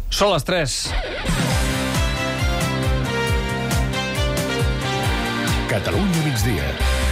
Són les 3. Catalunya migdia.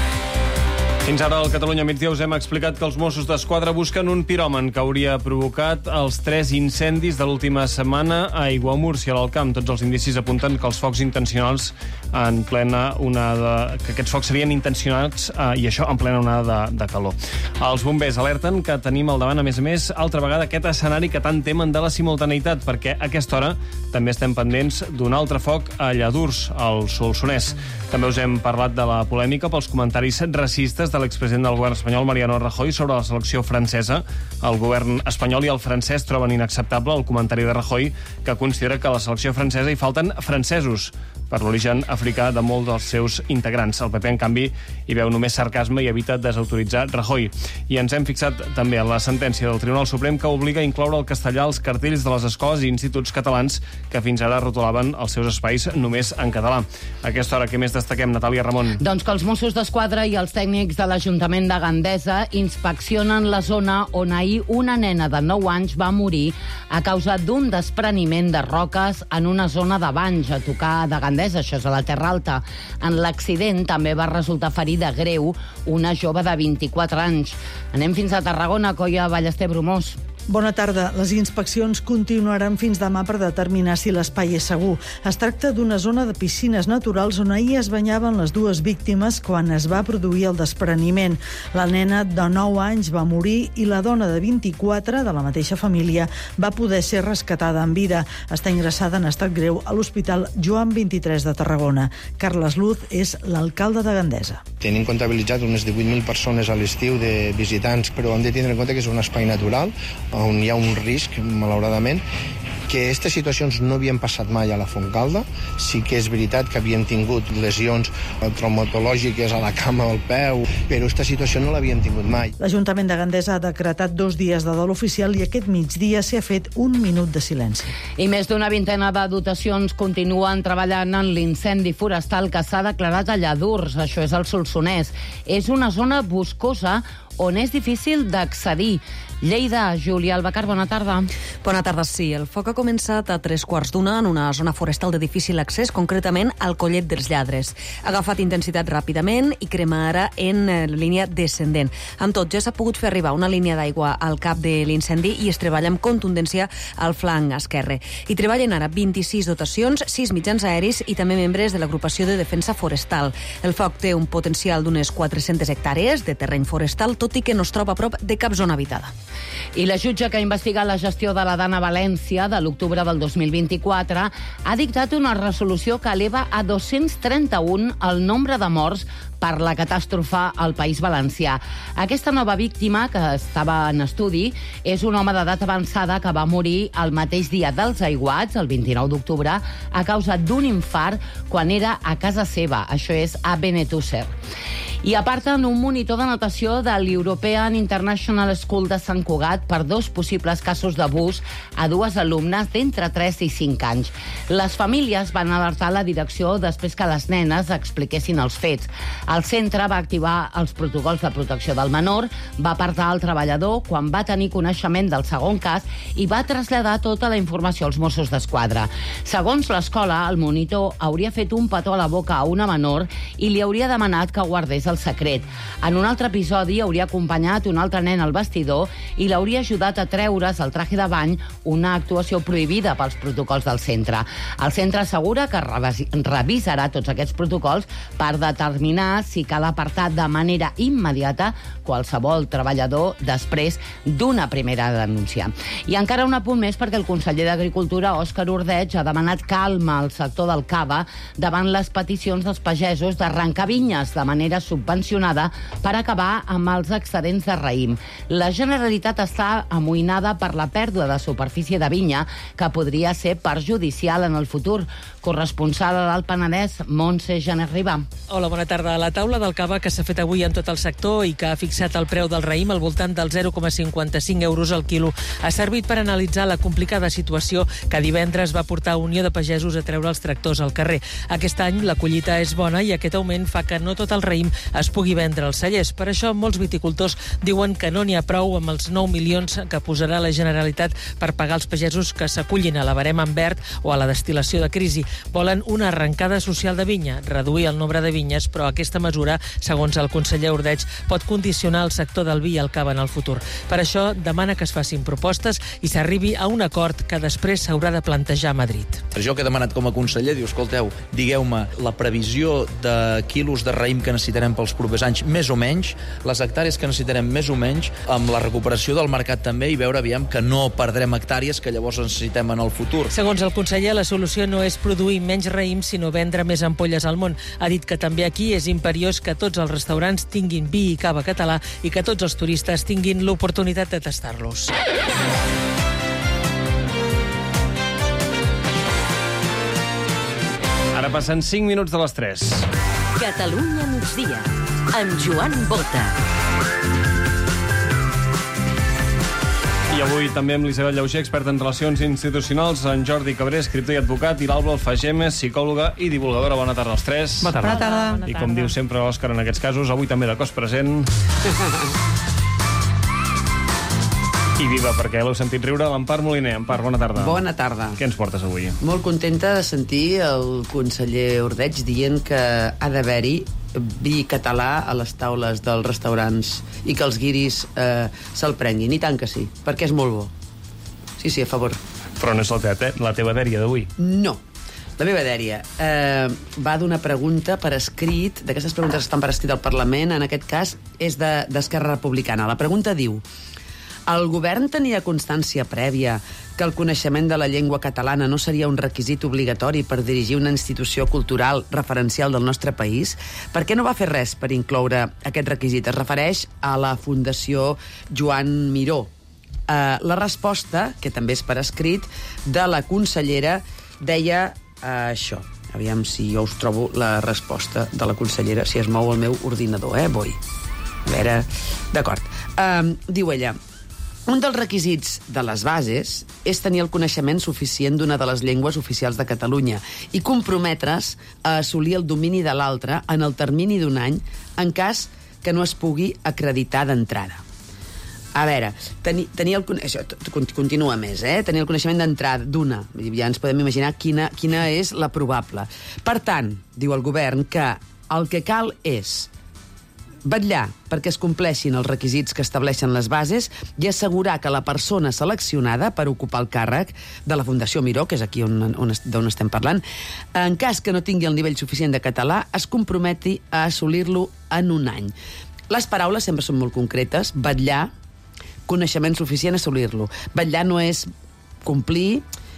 Fins ara al Catalunya migdia us hem explicat que els Mossos d'Esquadra busquen un piròman que hauria provocat els 3 incendis de l'última setmana a Aiguamúrcia, a l'Alt Camp. Tots els indicis apunten que els focs intencionals en plena onada... que aquests focs serien intencionats i això en plena onada de calor. Els bombers alerten que tenim al davant, a més, altra vegada aquest escenari que tant temen de la simultaneïtat, perquè a aquesta hora també estem pendents d'un altre foc a Lladurs, al Solsonès. També us hem parlat de la polèmica pels comentaris racistes de l'expresident del govern espanyol, Mariano Rajoy, sobre la selecció francesa. El govern espanyol i el francès troben inacceptable el comentari de Rajoy, que considera que a la selecció francesa hi falten francesos per l'origen africà de molts dels seus integrants. El PP, en canvi, hi veu només sarcasme i evita desautoritzar Rajoy. I ens hem fixat també en la sentència del Tribunal Suprem que obliga a incloure el castellà als cartells de les escoles i instituts catalans que fins ara rotulaven els seus espais només en català. A aquesta hora, què més destaquem, Natàlia Ramon? Doncs que els Mossos d'Esquadra i els tècnics de l'Ajuntament de Gandesa inspeccionen la zona on ahir una nena de 9 anys va morir a causa d'un despreniment de roques en una zona de banys a tocar de Gandesa, això és a la Terra Alta. En l'accident també va resultar ferida greu una jove de 24 anys. Anem fins a Tarragona, Coia Ballester Bromós. Bona tarda. Les inspeccions continuaran fins demà per determinar si l'espai és segur. Es tracta d'una zona de piscines naturals on ahir es banyaven les dues víctimes quan es va produir el despreniment. La nena de 9 anys va morir i la dona de 24, de la mateixa família, va poder ser rescatada en vida. Està ingressada en estat greu a l'Hospital Joan 23 de Tarragona. Carles Luz és l'alcalde de Gandesa. Tenim comptabilitzat unes 18.000 persones a l'estiu de visitants, però hem de tindre en compte que és un espai natural on hi ha un risc, malauradament, que aquestes situacions no havien passat mai a la Fontcalda. Sí que és veritat que havíem tingut lesions traumatològiques a la cama del peu, però aquesta situació no l'havíem tingut mai. L'Ajuntament de Gandesa ha decretat 2 dies de dol oficial i aquest migdia s'hi ha fet 1 minut de silenci. I més d'una vintena de dotacions continuen treballant en l'incendi forestal que s'ha declarat a Lladurs, això és al Solsonès. És una zona boscosa on és difícil d'accedir. Lleida, Júlia Albacar, bona tarda. Bona tarda, sí. El foc ha començat a 3:15 en una zona forestal de difícil accés, concretament al Collet dels Lladres. Ha agafat intensitat ràpidament i crema ara en línia descendent. Amb tot, ja s'ha pogut fer arribar una línia d'aigua al cap de l'incendi i es treballa amb contundència al flanc esquerre. Hi treballen ara 26 dotacions, 6 mitjans aeris i també membres de l'agrupació de defensa forestal. El foc té un potencial d'unes 400 hectàrees de terreny forestal, tot i que no es troba a prop de cap zona habitada. I la jutge que ha investigat la gestió de la Dana València de l'octubre del 2024 ha dictat una resolució que eleva a 231 el nombre de morts per la catàstrofe al País Valencià. Aquesta nova víctima, que estava en estudi, és un home d'edat avançada que va morir el mateix dia dels aiguats, el 29 d'octubre, a causa d'un infart quan era a casa seva. Això és a Benetússer. I aparten un monitor de natació de l'European International School de Sant Cugat per 2 possibles casos d'abús a 2 alumnes d'entre 3 i 5 anys. Les famílies van alertar la direcció després que les nenes expliquessin els fets. El centre va activar els protocols de protecció del menor, va apartar el treballador quan va tenir coneixement del segon cas i va traslladar tota la informació als Mossos d'Esquadra. Segons l'escola, el monitor hauria fet un petó a la boca a una menor i li hauria demanat que guardés el secret. En un altre episodi hauria acompanyat un altre nen al vestidor i l'hauria ajudat a treure's el traje de bany, una actuació prohibida pels protocols del centre. El centre assegura que revisarà tots aquests protocols per determinar si cal apartar de manera immediata qualsevol treballador després d'una primera denúncia. I encara un apunt més perquè el conseller d'Agricultura, Òscar Ordeig, ha demanat calma al sector del cava davant les peticions dels pagesos d'arrencar vinyes de manera subvencionada per acabar amb els excedents de raïm. La Generalitat està amoïnada per la pèrdua de superfície de vinya que podria ser perjudicial en el futur. Corresponsal a l'Alt Penedès, Montse Janer Ribà. Hola, bona tarda. La taula del cava que s'ha fet avui en tot el sector i que ha fixat el preu del raïm al voltant dels 0,55 euros al quilo ha servit per analitzar la complicada situació que divendres va portar Unió de Pagesos a treure els tractors al carrer. Aquest any la collita és bona i aquest augment fa que no tot el raïm es pugui vendre als cellers. Per això, molts viticultors diuen que no n'hi ha prou amb els 9 milions que posarà la Generalitat per pagar els pagesos que s'acullin a la barema en verd o a la destil·lació de crisi. Volen una arrencada social de vinya, reduir el nombre de vinyes, però aquesta mesura, segons el conseller Ordeig, pot condicionar el sector del vi i el cava en el futur. Per això, demana que es facin propostes i s'arribi a un acord que després s'haurà de plantejar a Madrid. Jo que he demanat com a conseller, diu, escolteu, digueu-me la previsió de quilos de raïm que necessitarem pels propers anys, més o menys, les hectàrees que necessitarem més o menys, amb la recuperació del mercat també, i veure, aviam, que no perdrem hectàrees que llavors necessitem en el futur. Segons el conseller, la solució no és produir menys raïm, sinó vendre més ampolles al món. Ha dit que també aquí és imperiós que tots els restaurants tinguin vi i cava català i que tots els turistes tinguin l'oportunitat de tastar-los. Ara passen 5 minuts de les 3. Catalunya migdia, amb Joan Bota. I avui també amb l'Isabel Llauger, experta en relacions institucionals, en Jordi Cabré, escriptor i advocat, i l'Alba Alfagemes, psicòloga i divulgadora. Bona tarda als 3. Bona tarda. I com diu sempre l'Òscar en aquests casos, avui també de cos present. I viva, perquè l'heu sentit riure, l'Empar Moliner. Empar, bona tarda. Bona tarda. Què ens portes avui? Molt contenta de sentir el conseller Ordeig dient que ha d'haver-hi vi català a les taules dels restaurants i que els guiris se'l prenguin. I tant que sí, perquè és molt bo. Sí, a favor. Però no és la teva dèria d'avui. No. La meva dèria va d'una pregunta per escrit, d'aquestes preguntes que estan per escrit al Parlament, en aquest cas és d'Esquerra Republicana. La pregunta diu: el govern tenia constància prèvia que el coneixement de la llengua catalana no seria un requisit obligatori per dirigir una institució cultural referencial del nostre país? Per què no va fer res per incloure aquest requisit? Es refereix a la Fundació Joan Miró. La resposta, que també és per escrit, de la consellera deia això. Aviam si jo us trobo la resposta de la consellera, si es mou el meu ordinador, Boi. A veure, d'acord. Diu ella: un dels requisits de les bases és tenir el coneixement suficient d'una de les llengües oficials de Catalunya i comprometre's a assolir el domini de l'altra en el termini d'un any en cas que no es pugui acreditar d'entrada. A veure, tenir el coneixement... Continua més, tenir el coneixement d'entrada d'una. Ja ens podem imaginar quina és la probable. Per tant, diu el govern que el que cal és vetllar perquè es compleixin els requisits que estableixen les bases i assegurar que la persona seleccionada per ocupar el càrrec de la Fundació Miró, que és aquí d'on estem parlant, en cas que no tingui el nivell suficient de català, es comprometi a assolir-lo en un any. Les paraules sempre són molt concretes. Vetllar, coneixement suficient, assolir-lo. Vetllar no és complir,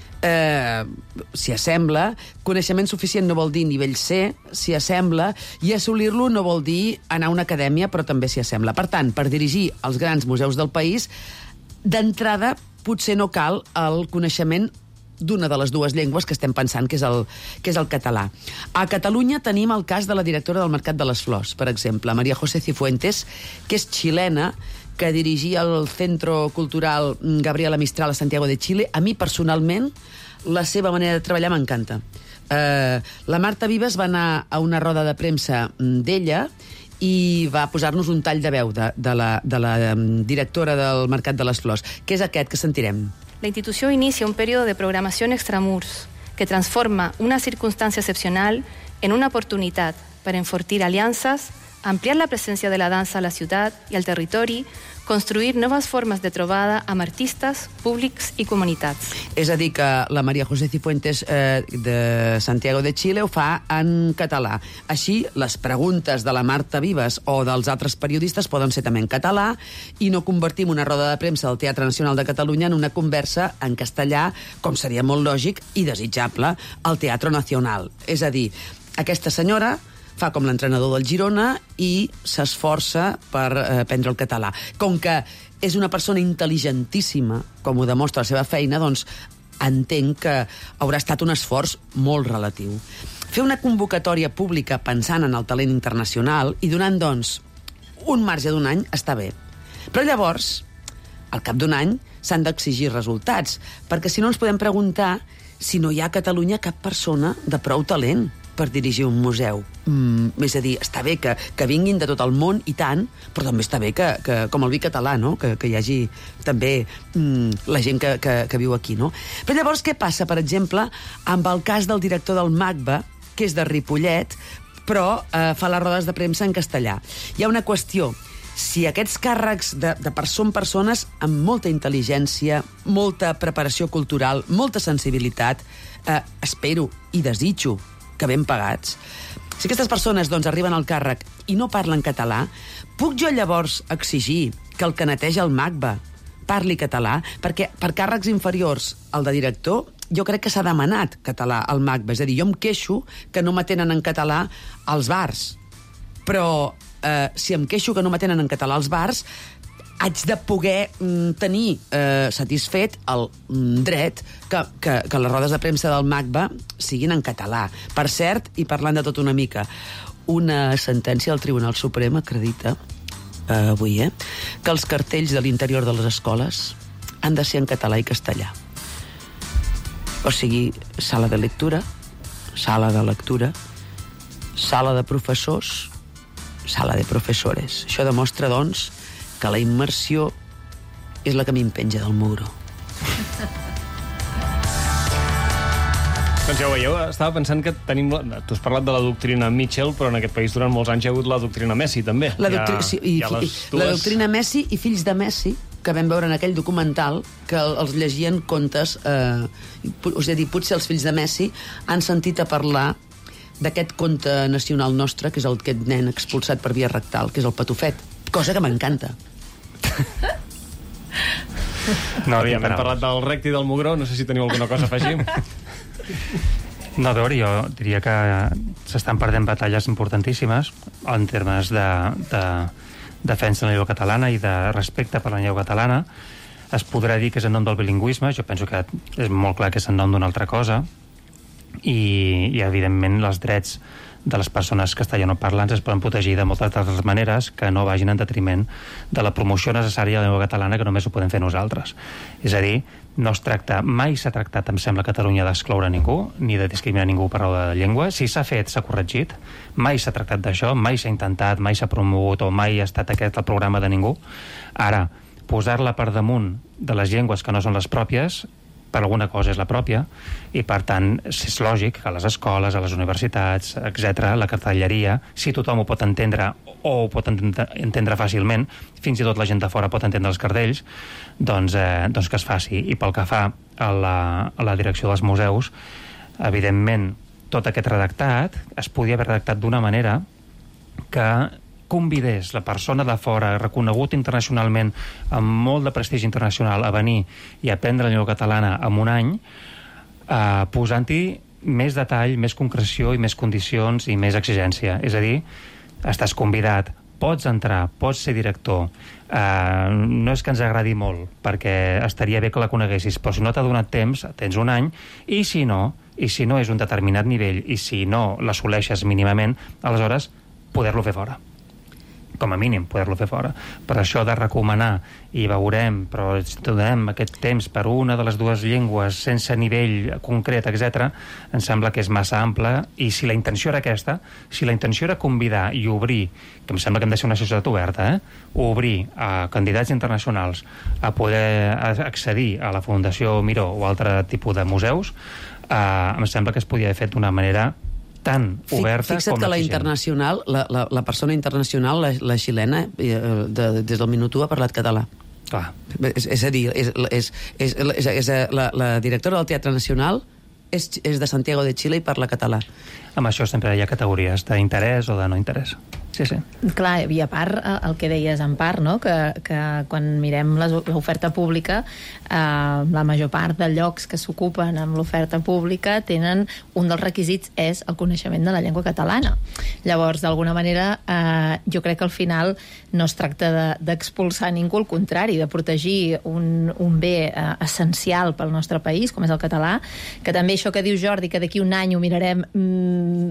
s'hi assembla. Coneixement suficient no vol dir nivell C, s'hi assembla, i assolir-lo no vol dir anar a una acadèmia, però també s'hi assembla. Per tant, per dirigir els grans museus del país, d'entrada potser no cal el coneixement d'una de les dues llengües que estem pensant, que és el català. A Catalunya tenim el cas de la directora del Mercat de les Flors, per exemple, María José Cifuentes, que és xilena, que dirigia el Centro Cultural Gabriela Mistral a Santiago de Chile. A mi, personalment, la seva manera de treballar m'encanta. La Marta Vives va anar a una roda de premsa d'ella i va posar-nos un tall de veu de la directora del Mercat de les Flors, que és aquest que sentirem. La institució inicia un període de programació extramurs que transforma una circunstància excepcional en una oportunitat per enfortir aliances, ampliar la presència de la dansa a la ciutat i al territori, construir noves formes de trobada amb artistes, públics i comunitats. És a dir, que la María José Cifuentes de Santiago de Chile ho fa en català. Així, les preguntes de la Marta Vives o dels altres periodistes poden ser també en català i no convertim una roda de premsa del Teatre Nacional de Catalunya en una conversa en castellà, com seria molt lògic i desitjable al Teatre Nacional. És a dir, aquesta senyora fa com l'entrenador del Girona i s'esforça per aprendre el català. Com que és una persona intel·ligentíssima, com ho demostra la seva feina, doncs entenc que haurà estat un esforç molt relatiu. Fer una convocatòria pública pensant en el talent internacional i donant, doncs, un marge d'un any està bé. Però llavors, al cap d'un any, s'han d'exigir resultats, perquè si no ens podem preguntar si no hi ha a Catalunya cap persona de prou talent. per dirigir un museu. És a dir, està bé que vinguin de tot el món, i tant, però també està bé que com el vi català, no? Que hi hagi també la gent que viu aquí, no? Però llavors què passa, per exemple, amb el cas del director del MACBA, que és de Ripollet, però fa les rodes de premsa en castellà. Hi ha una qüestió. Si aquests càrrecs són persones amb molta intel·ligència, molta preparació cultural, molta sensibilitat, espero i desitjo que ben pagats, si aquestes persones arriben al càrrec i no parlen català, puc jo llavors exigir que el que neteja el MACBA parli català? Perquè per càrrecs inferiors al de director, jo crec que s'ha demanat català al MACBA. És a dir, jo em queixo que no m'atenen en català als bars. Però si em queixo que no m'atenen en català als bars, haig de poder tenir satisfet el dret que les rodes de premsa del MACBA siguin en català. Per cert, i parlant de tot una mica, una sentència del Tribunal Suprem acredita avui, que els cartells de l'interior de les escoles han de ser en català i castellà. O sigui, sala de lectura, sala de lectura, sala de professors, sala de professores. Això demostra, doncs, que la immersió és la que m'impenja del muro. Doncs ja ho veieu, estava pensant que tenim... Tu has parlat de la doctrina Mitchell, però en aquest país durant molts anys hi ha hagut la doctrina Messi, també. La doctrina Messi i fills de Messi, que vam veure en aquell documental, que els llegien contes... És a dir, potser els fills de Messi han sentit a parlar d'aquest conte nacional nostre, que és aquest nen expulsat per via rectal, que és el Patufet, cosa que m'encanta. No, hem parlat del recte i del mugró, no sé si teniu alguna cosa a afegir. No, a veure, jo diria que s'estan perdent batalles importantíssimes en termes de defensa de la llengua catalana i de respecte per la llengua catalana. Es podrà dir que és en nom del bilingüisme, jo penso que és molt clar que és en nom d'una altra cosa, i evidentment els drets de les persones castellanoparlants es poden protegir de moltes altres maneres que no vagin en detriment de la promoció necessària de la llengua catalana, que només ho podem fer nosaltres. És a dir, no es tracta, mai s'ha tractat, em sembla, a Catalunya d'excloure ningú, ni de discriminar ningú per raó de llengua. Si s'ha fet, s'ha corregit. Mai s'ha tractat d'això, mai s'ha intentat, mai s'ha promogut o mai ha estat aquest el programa de ningú. Ara, posar-la per damunt de les llengües que no són les pròpies, per alguna cosa és la pròpia, i per tant és lògic que a les escoles, a les universitats, etc., la cartelleria, si tothom ho pot entendre o ho pot entendre fàcilment, fins i tot la gent de fora pot entendre els cartells, doncs que es faci. I pel que fa a la direcció dels museus, evidentment tot aquest redactat es podia haver redactat d'una manera que convidés la persona de fora, reconegut internacionalment, amb molt de prestigi internacional, a venir i aprendre la llengua catalana en un any, posant-hi més detall, més concreció i més condicions i més exigència. És a dir, estàs convidat, pots entrar, pots ser director. No és que ens agradi molt, perquè estaria bé que la coneguessis, però si no t'ha donat temps, tens un any, i si no és un determinat nivell, i si no l'assoleixes mínimament, aleshores poder-lo fer fora. Com a mínim, poder-lo fer fora. Per això de recomanar, i veurem, però donem aquest temps per una de les dues llengües sense nivell concret, etc., em sembla que és massa ample, i si la intenció era aquesta, si la intenció era convidar i obrir, que em sembla que hem de ser una societat oberta, obrir a candidats internacionals a poder accedir a la Fundació Miró o altre tipus de museus, em sembla que es podia haver fet d'una manera tan oberta com Fixa't que la internacional, la persona internacional, la xilena, des del minut 1 ha parlat català. Clar. És a dir, la directora del Teatre Nacional és de Santiago de Chile i parla català. Amb això sempre hi ha categories d'interès o de no interès. Sí. Clar, i a part, el que deies en part, no? que quan mirem l'oferta pública, la major part de llocs que s'ocupen amb l'oferta pública tenen un dels requisits és el coneixement de la llengua catalana. Llavors, d'alguna manera, jo crec que al final no es tracta d'expulsar ningú, al contrari, de protegir un bé essencial pel nostre país, com és el català, que també això que diu Jordi, que d'aquí un any ho mirarem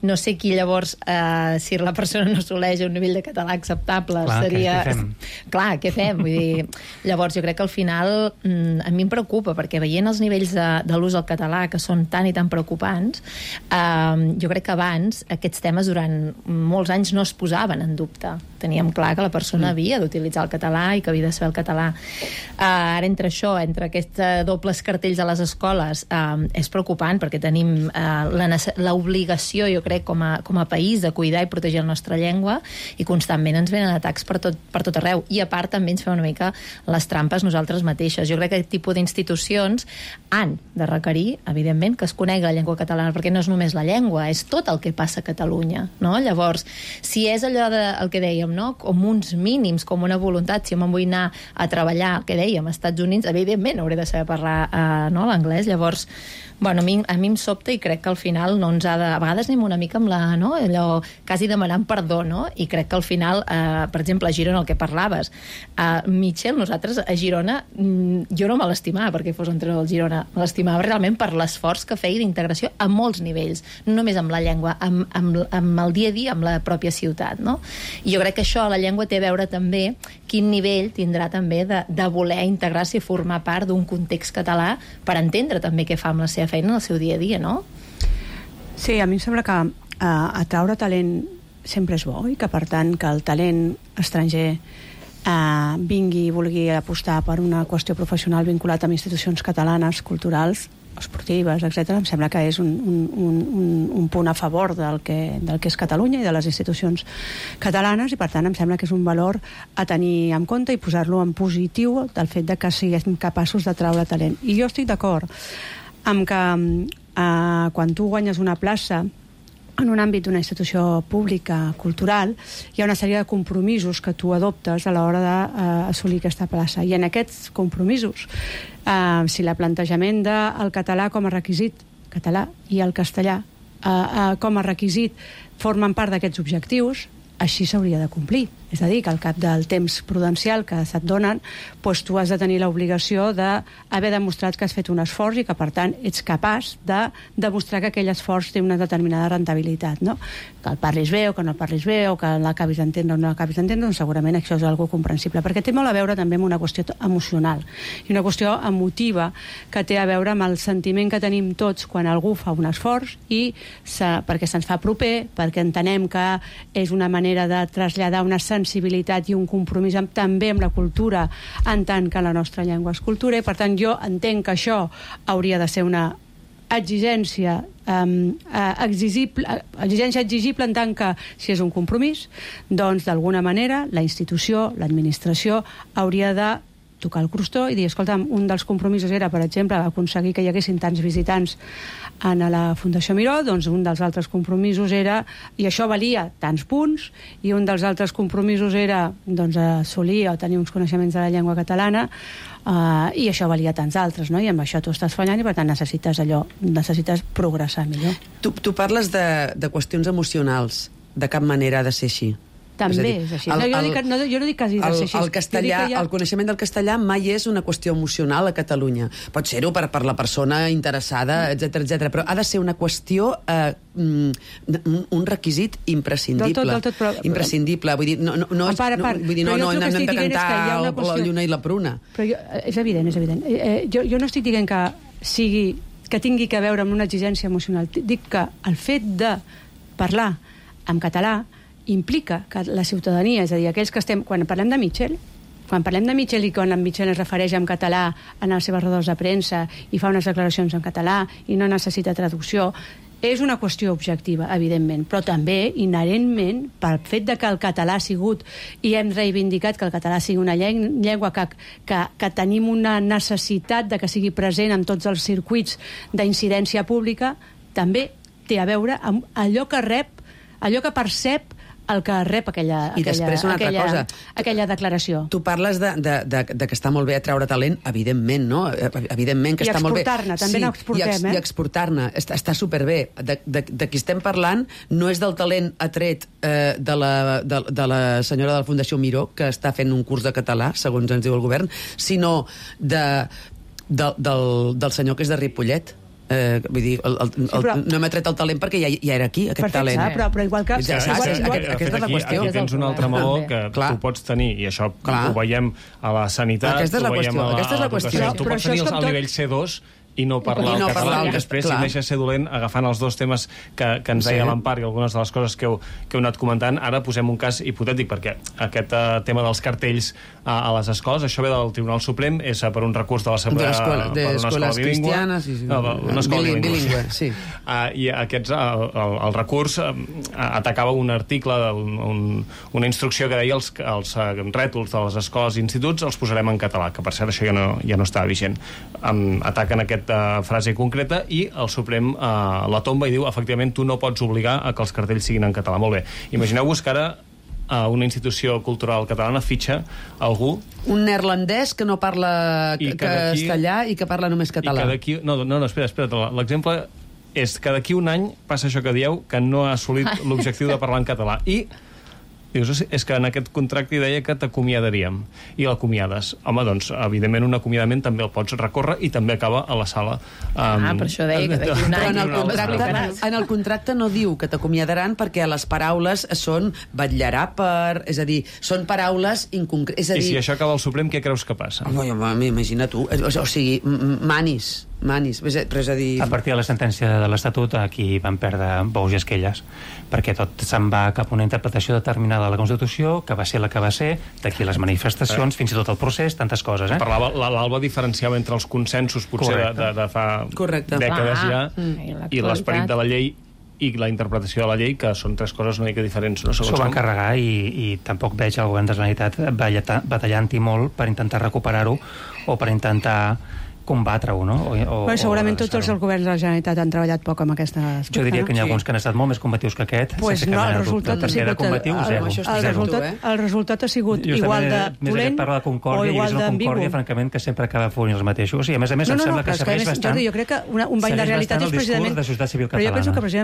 no sé qui llavors, si la persona no assoleix un nivell de català acceptable, clar, seria... Què fem? Clar, què fem? Vull dir, llavors jo crec que al final a mi em preocupa, perquè veient els nivells de l'ús del català, que són tan i tan preocupants, jo crec que abans aquests temes durant molts anys no es posaven en dubte. Teníem clar que la persona havia d'utilitzar el català i que havia de saber el català. Ara entre això, entre aquests dobles cartells a les escoles, és preocupant perquè tenim l'obligació, jo crec, com a país de cuidar i protegir la nostra llengua, i constantment ens venen atacs per tot arreu. I a part també ens fem una mica les trampes nosaltres mateixes. Jo crec que aquest tipus d'institucions han de requerir, evidentment, que es conegui la llengua catalana, perquè no és només la llengua, és tot el que passa a Catalunya, no? Llavors, si és allò el que dèiem, no? Com uns mínims, com una voluntat, si me'n vull anar a treballar, el que dèiem, als Estats Units, evidentment hauré de saber parlar l'anglès. Llavors, bueno, a mi em sobta, i crec que al final no ens ha de... A vegades anem una mica amb allò quasi demanant perdó, no? I crec que al final, per exemple, a Girona, el que parlaves, Mitchell, nosaltres a Girona, jo no me l'estimava perquè fos entrenador del Girona, me l'estimava realment per l'esforç que feia d'integració a molts nivells, no només amb la llengua, amb el dia a dia, amb la pròpia ciutat, no? I jo crec que això, la llengua té a veure també quin nivell tindrà també de voler integrar-se i formar part d'un context català per entendre també què fa amb la seva feina en el seu dia a dia, no? Sí, a mi em sembla que atraure talent sempre és bo, i que per tant que el talent estranger vingui i vulgui apostar per una qüestió professional vinculat amb institucions catalanes, culturals, esportives, etc. Em sembla que és un punt a favor del que és Catalunya i de les institucions catalanes, i per tant em sembla que és un valor a tenir en compte i posar-lo en positiu, del fet de que siguem capaços de traure talent. I jo estic d'acord amb que quan tu guanyes una plaça en un àmbit d'una institució pública, cultural, hi ha una sèrie de compromisos que tu adoptes a l'hora d'assolir aquesta plaça. I en aquests compromisos, si el plantejament del català com a requisit, català i el castellà com a requisit, formen part d'aquests objectius, així s'hauria de complir. És a dir, que al cap del temps prudencial que se't donen, doncs tu has de tenir l'obligació d'haver demostrat que has fet un esforç i que, per tant, ets capaç de demostrar que aquell esforç té una determinada rentabilitat, no? Que el parlis bé o que no el parlis bé, o que l'acabis d'entendre o no l'acabis d'entendre, doncs segurament això és algo comprensible, perquè té molt a veure també amb una qüestió emocional i una qüestió emotiva que té a veure amb el sentiment que tenim tots quan algú fa un esforç i perquè se'ns fa proper, perquè entenem que és una manera de traslladar una sensibilitat i un compromís també amb la cultura, en tant que la nostra llengua és cultura, i per tant jo entenc que això hauria de ser una exigència exigible en tant que si és un compromís, doncs d'alguna manera la institució, l'administració hauria de tocar el crostó i dir, escolta'm, un dels compromisos era, per exemple, aconseguir que hi haguessin tants visitants a la Fundació Miró, doncs un dels altres compromisos era, i això valia tants punts, i un dels altres compromisos era doncs, assolir o tenir uns coneixements de la llengua catalana, i això valia tants altres, no? I amb això tu estàs fallant i per tant necessites progressar millor. Tu parles de qüestions emocionals, de cap manera ha de ser així. També és així. Jo no dic que hagi de ser així. El coneixement del castellà mai és una qüestió emocional a Catalunya. Pot ser-ho per la persona interessada, etc, però ha de ser una qüestió, un requisit imprescindible. Imprescindible. Vull dir, no hem de cantar la lluna i la pruna. Però és evident. Jo no estic dient que tingui que veure amb una exigència emocional. Dic que el fet de parlar en català implica que la ciutadania, és a dir, aquells que estem... Quan parlem de Mitchell i quan en Mitchell es refereix en català en les seves rodes de premsa i fa unes declaracions en català i no necessita traducció, és una qüestió objectiva, evidentment, però també, inherentment, pel fet de que el català ha sigut, i hem reivindicat que el català sigui una llengua que tenim una necessitat de que sigui present en tots els circuits d'incidència pública, també té a veure amb allò que percep el que rep aquella declaració. Tu parles de que està molt bé atraure talent, evidentment, no? Evidentment que està molt bé. I exportar-ne, també n'exportem, I exportar-ne, està superbé. De qui estem parlant no és del talent atret de la senyora de la Fundació Miró, que està fent un curs de català, segons ens diu el govern, sinó del senyor que és de Ripollet, Vull dir, no m'ha tret el talent perquè ja era aquí, aquest talent. Però igual que... Aquesta és la qüestió. Aquí tens un altre meló que tu pots tenir, i això ho veiem a la sanitat, ho veiem a l'educació. Tu pots tenir el nivell C2 i no parlar el català, i després, si em deixa ser dolent, agafant els dos temes que ens deia l'Empar i algunes de les coses que heu anat comentant, ara posem un cas hipotètic, perquè aquest tema dels cartells a les escoles, això ve del Tribunal Suprem, és per un recurs de l'Assemblea per una escola bilingüe. Una escola bilingüe, sí. I el recurs atacava un article, una instrucció que deia els rètols de les escoles i instituts els posarem en català, que per cert això ja no estava vigent. Ataquen aquesta frase concreta i el Suprem la tomba i diu, efectivament, tu no pots obligar a que els cartells siguin en català. Molt bé. Imagineu-vos que ara una institució cultural catalana fitxa algú... Un neerlandès que no parla castellà i que parla només català. No, espera't. L'exemple és que d'aquí un any passa això que dieu, que no ha assolit l'objectiu de parlar en català. I dius, és que en aquest contracte hi deia que t'acomiadaríem, i l'acomiades. Home, doncs, evidentment, un acomiadament també el pots recórrer i també acaba a la sala. Per això deia que d'aquí un any... En el contracte no diu que t'acomiadaran perquè les paraules són vetllarà per... És a dir, són paraules inconcretes. I si això acaba al Suprem, què creus que passa? Imagina tu. O sigui, manis. Però és a dir... A partir de la sentència de l'Estatut, aquí van perdre bous i esquelles, perquè tot se'n va cap a una interpretació determinada de la Constitució, que va ser la que va ser, d'aquí les manifestacions, fins i tot el procés, tantes coses. Parlava, l'Alba diferenciava entre els consensos, potser de fa dècades ja, i l'esperit de la llei i la interpretació de la llei, que són tres coses una mica diferents. S'ho van carregar i tampoc veig el govern de la Generalitat batallant-hi molt per intentar recuperar-ho o per intentar combatre-ho, no? Segurament tots els governs de la Generalitat han treballat poc amb aquesta aspecte. Jo diria que n'hi ha alguns que han estat molt més combatius que aquest. El resultat ha sigut igual de dolent més aviat parla de concòrdia, i és una concòrdia, francament, que sempre acaba fonint els mateixos. I a més, em sembla que serveix bastant... Jo crec que un bany de realitat és precisament... de societat civil catalana. Però jo penso que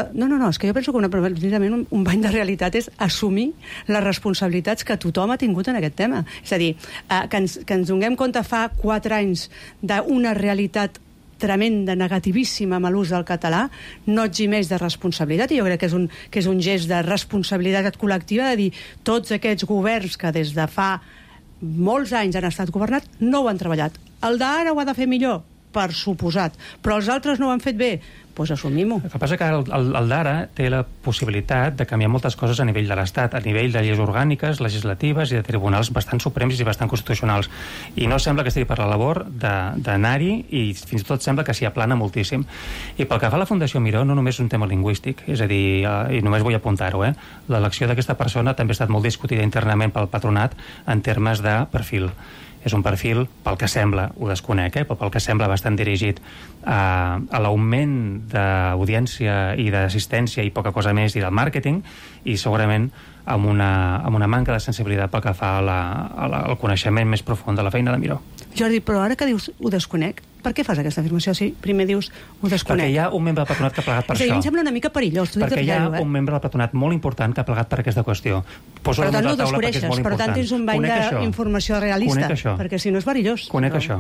precisament un bany de realitat és assumir les responsabilitats que tothom ha tingut en aquest tema. És a dir, que ens donem compte fa 4 anys d'una realitat tremenda, negativíssima amb l'ús del català, no eximeix de responsabilitat, i jo crec que és un gest de responsabilitat col·lectiva de dir tots aquests governs que des de fa molts anys han estat governats no ho han treballat. El d'ara ho ha de fer millor, per suposat, però els altres no ho han fet bé, doncs assumim-ho. El que passa que el d'ara té la possibilitat de canviar moltes coses a nivell de l'Estat, a nivell de lleis orgàniques, legislatives i de tribunals bastant suprems i bastant constitucionals. I no sembla que estigui per la labor d'anar-hi, i fins i tot sembla que s'hi aplana moltíssim. I pel que fa a la Fundació Miró, no només és un tema lingüístic, és a dir, i només vull apuntar-ho, l'elecció d'aquesta persona també ha estat molt discutida internament pel patronat en termes de perfil. És un perfil, pel que sembla, ho desconec, però pel que sembla bastant dirigit a l'augment d'audiència i d'assistència i poca cosa més, i del màrqueting, i segurament amb una manca de sensibilitat pel que fa al coneixement més profund de la feina de Miró. Jordi, però ara que dius ho desconec, per què fas aquesta afirmació? Si primer dius ho desconec. Perquè hi ha un membre del patronat que ha plegat per això. Em sembla una mica perillós. Perquè hi ha un membre del patronat molt important que ha plegat per aquesta qüestió. Per tant, no ho desconeixes. Per tant, tens un bany d'informació realista. Perquè si no és perillós. Conec això.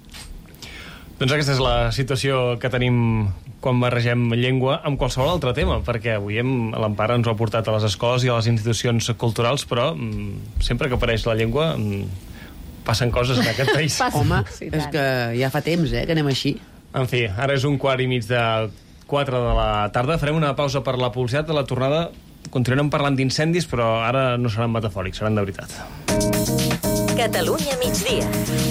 Doncs aquesta és la situació que tenim quan barregem llengua amb qualsevol altre tema, perquè avui l'Empar ens ho ha portat a les escoles i a les institucions culturals, però sempre que apareix la llengua passen coses en aquest país. Home, és que ja fa temps, que anem així. En fi, ara és 1:15 de la tarda. Farem una pausa per la publicitat. A la tornada continuarem parlant d'incendis, però ara no seran metafòrics, seran de veritat. Catalunya migdia.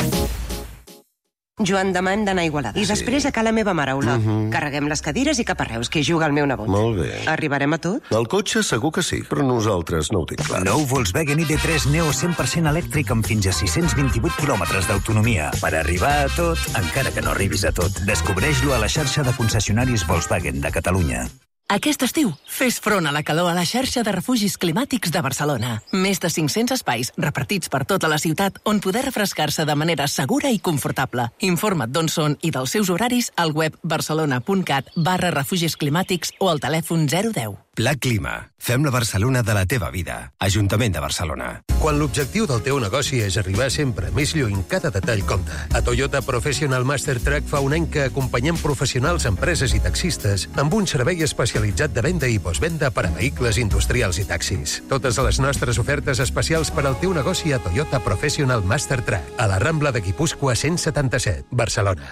Joan, demà hem d'anar a Igualada. I després a la meva mare, Olot. Carreguem les cadires i cap a Reus, que hi juga el meu nebot. Molt bé. Arribarem a tot? El cotxe segur que sí, però nosaltres no ho tinc clar. Nou Volkswagen ID3 Neo 100% elèctric amb fins a 628 quilòmetres d'autonomia. Per arribar a tot, encara que no arribis a tot, descobreix-lo a la xarxa de concessionaris Volkswagen de Catalunya. Aquest estiu, fes front a la calor a la xarxa de refugis climàtics de Barcelona. Més de 500 espais repartits per tota la ciutat on poder refrescar-se de manera segura i confortable. Informa't d'on són i dels seus horaris al web barcelona.cat/refugis climàtics o al telèfon 010. Pla Clima. Fem la Barcelona de la teva vida. Ajuntament de Barcelona. Quan l'objectiu del teu negoci és arribar sempre més lluny, cada detall compta. A Toyota Professional Master Track fa un any que acompanyem professionals, empreses i taxistes amb un servei especialitzat de venda i postvenda per a vehicles industrials i taxis. Totes les nostres ofertes especials per al teu negoci a Toyota Professional Master Track, a la Rambla de Guipúscoa 177, Barcelona.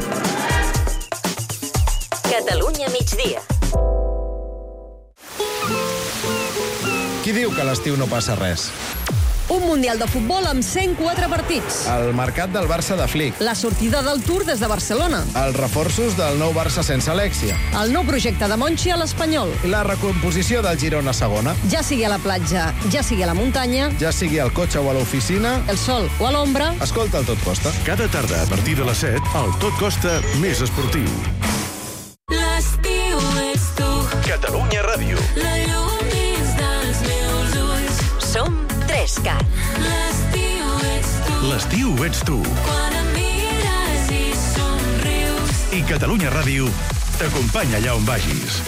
Catalunya migdia. Qui diu que a l'estiu no passa res? Un Mundial de Futbol amb 104 partits. El mercat del Barça de Flick. La sortida del Tour des de Barcelona. Els reforços del nou Barça sense Alexia. El nou projecte de Monchi a l'Espanyol. La recomposició del Girona segona. Ja sigui a la platja, ja sigui a la muntanya. Ja sigui al cotxe o a l'oficina. El sol o a l'ombra. Escolta el Tot Costa. Cada tarda, a partir de les 7, el Tot Costa més esportiu. L'estiu ets tu. Catalunya Ràdio. La llum dins dels meus ulls. Som 3CAT. L'estiu ets tu. L'estiu ets tu. Quan em mires i somrius. I Catalunya Ràdio t'acompanya allà on vagis.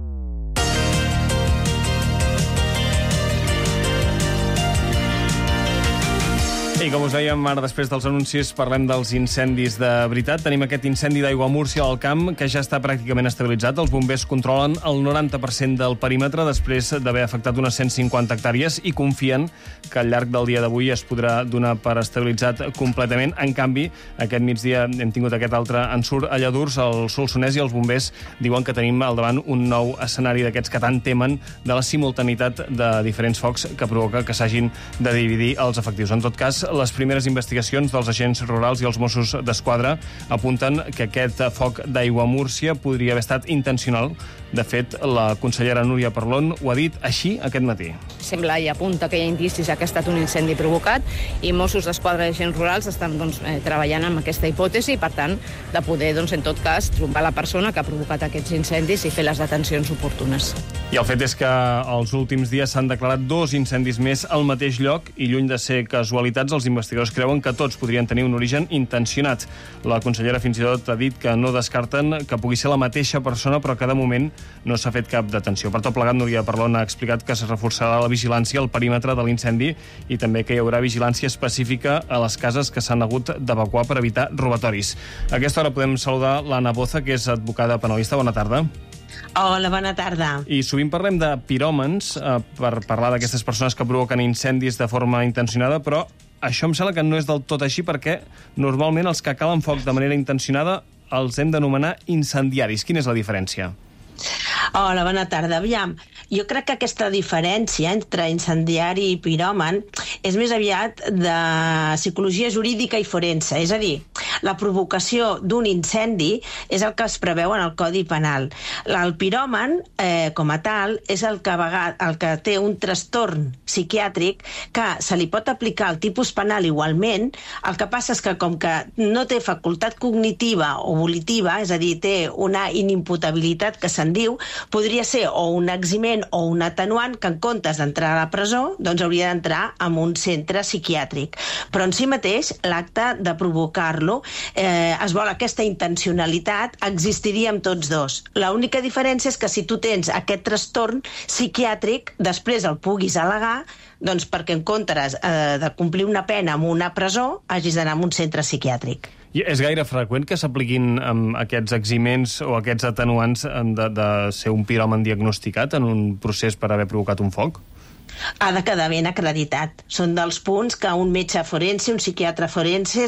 I com us dèiem, ara després dels anuncis parlem dels incendis de veritat. Tenim aquest incendi d'aigua a Múrcia al camp que ja està pràcticament estabilitzat. Els bombers controlen el 90% del perímetre després d'haver afectat unes 150 hectàrees i confien que al llarg del dia d'avui es podrà donar per estabilitzat completament. En canvi, aquest migdia hem tingut aquest altre ensurt a Lladurs, al Solsonès, i els bombers diuen que tenim al davant un nou escenari d'aquests que tant temen de la simultaneïtat de diferents focs que provoca que s'hagin de dividir els efectius. En tot cas, les primeres investigacions dels agents rurals i els Mossos d'Esquadra apunten que aquest foc d'aigua a Múrcia podria haver estat intencional. De fet, la consellera Núria Parlon ho ha dit així aquest matí. Sembla i apunta que hi ha indicis que ha estat un incendi provocat i Mossos d'Esquadra i agents rurals estan treballant amb aquesta hipòtesi i, per tant, de poder, en tot cas, trobar la persona que ha provocat aquests incendis i fer les detencions oportunes. I el fet és que els últims dies s'han declarat 2 incendis més al mateix lloc i, lluny de ser casualitats, els investigadors creuen que tots podrien tenir un origen intencionat. La consellera fins i tot ha dit que no descarten que pugui ser la mateixa persona, però que de moment no s'ha fet cap detenció. Per tot plegat, Núria Parlon ha explicat que es reforçarà la vigilància al perímetre de l'incendi i també que hi haurà vigilància específica a les cases que s'han hagut d'evacuar per evitar robatoris. A aquesta hora podem saludar l'Anna Boza, que és advocada penalista. Bona tarda. Hola, bona tarda. I sovint parlem de piròmans per parlar d'aquestes persones que provoquen incendis de forma intencionada, però això em sembla que no és del tot així, perquè normalment els que calen foc de manera intencionada els hem d'anomenar incendiaris. Quina és la diferència? Hola, bona tarda. Aviam, jo crec que aquesta diferència entre incendiari i piròman és més aviat de psicologia jurídica i forense. És a dir, la provocació d'un incendi és el que es preveu en el Codi Penal. El piròman, com a tal, és el que té un trastorn psiquiàtric que se li pot aplicar el tipus penal igualment. El que passa és que, com que no té facultat cognitiva o volitiva, és a dir, té una inimputabilitat que se'n diu, podria ser o un eximent o un atenuant que, en comptes d'entrar a la presó, doncs hauria d'entrar en un centre psiquiàtric. Però en si mateix, l'acte de provocar-lo, es vol aquesta intencionalitat, existiria amb tots dos. L'única diferència és que si tu tens aquest trastorn psiquiàtric, després el puguis al·legar, doncs perquè en comptes de complir una pena en una presó, hagis d'anar a un centre psiquiàtric. I és gaire freqüent que s'apliquin aquests eximents o aquests atenuants de ser un piròman diagnosticat en un procés per haver provocat un foc? Ha de quedar ben acreditat. Són dels punts que un metge forense, un psiquiatre forense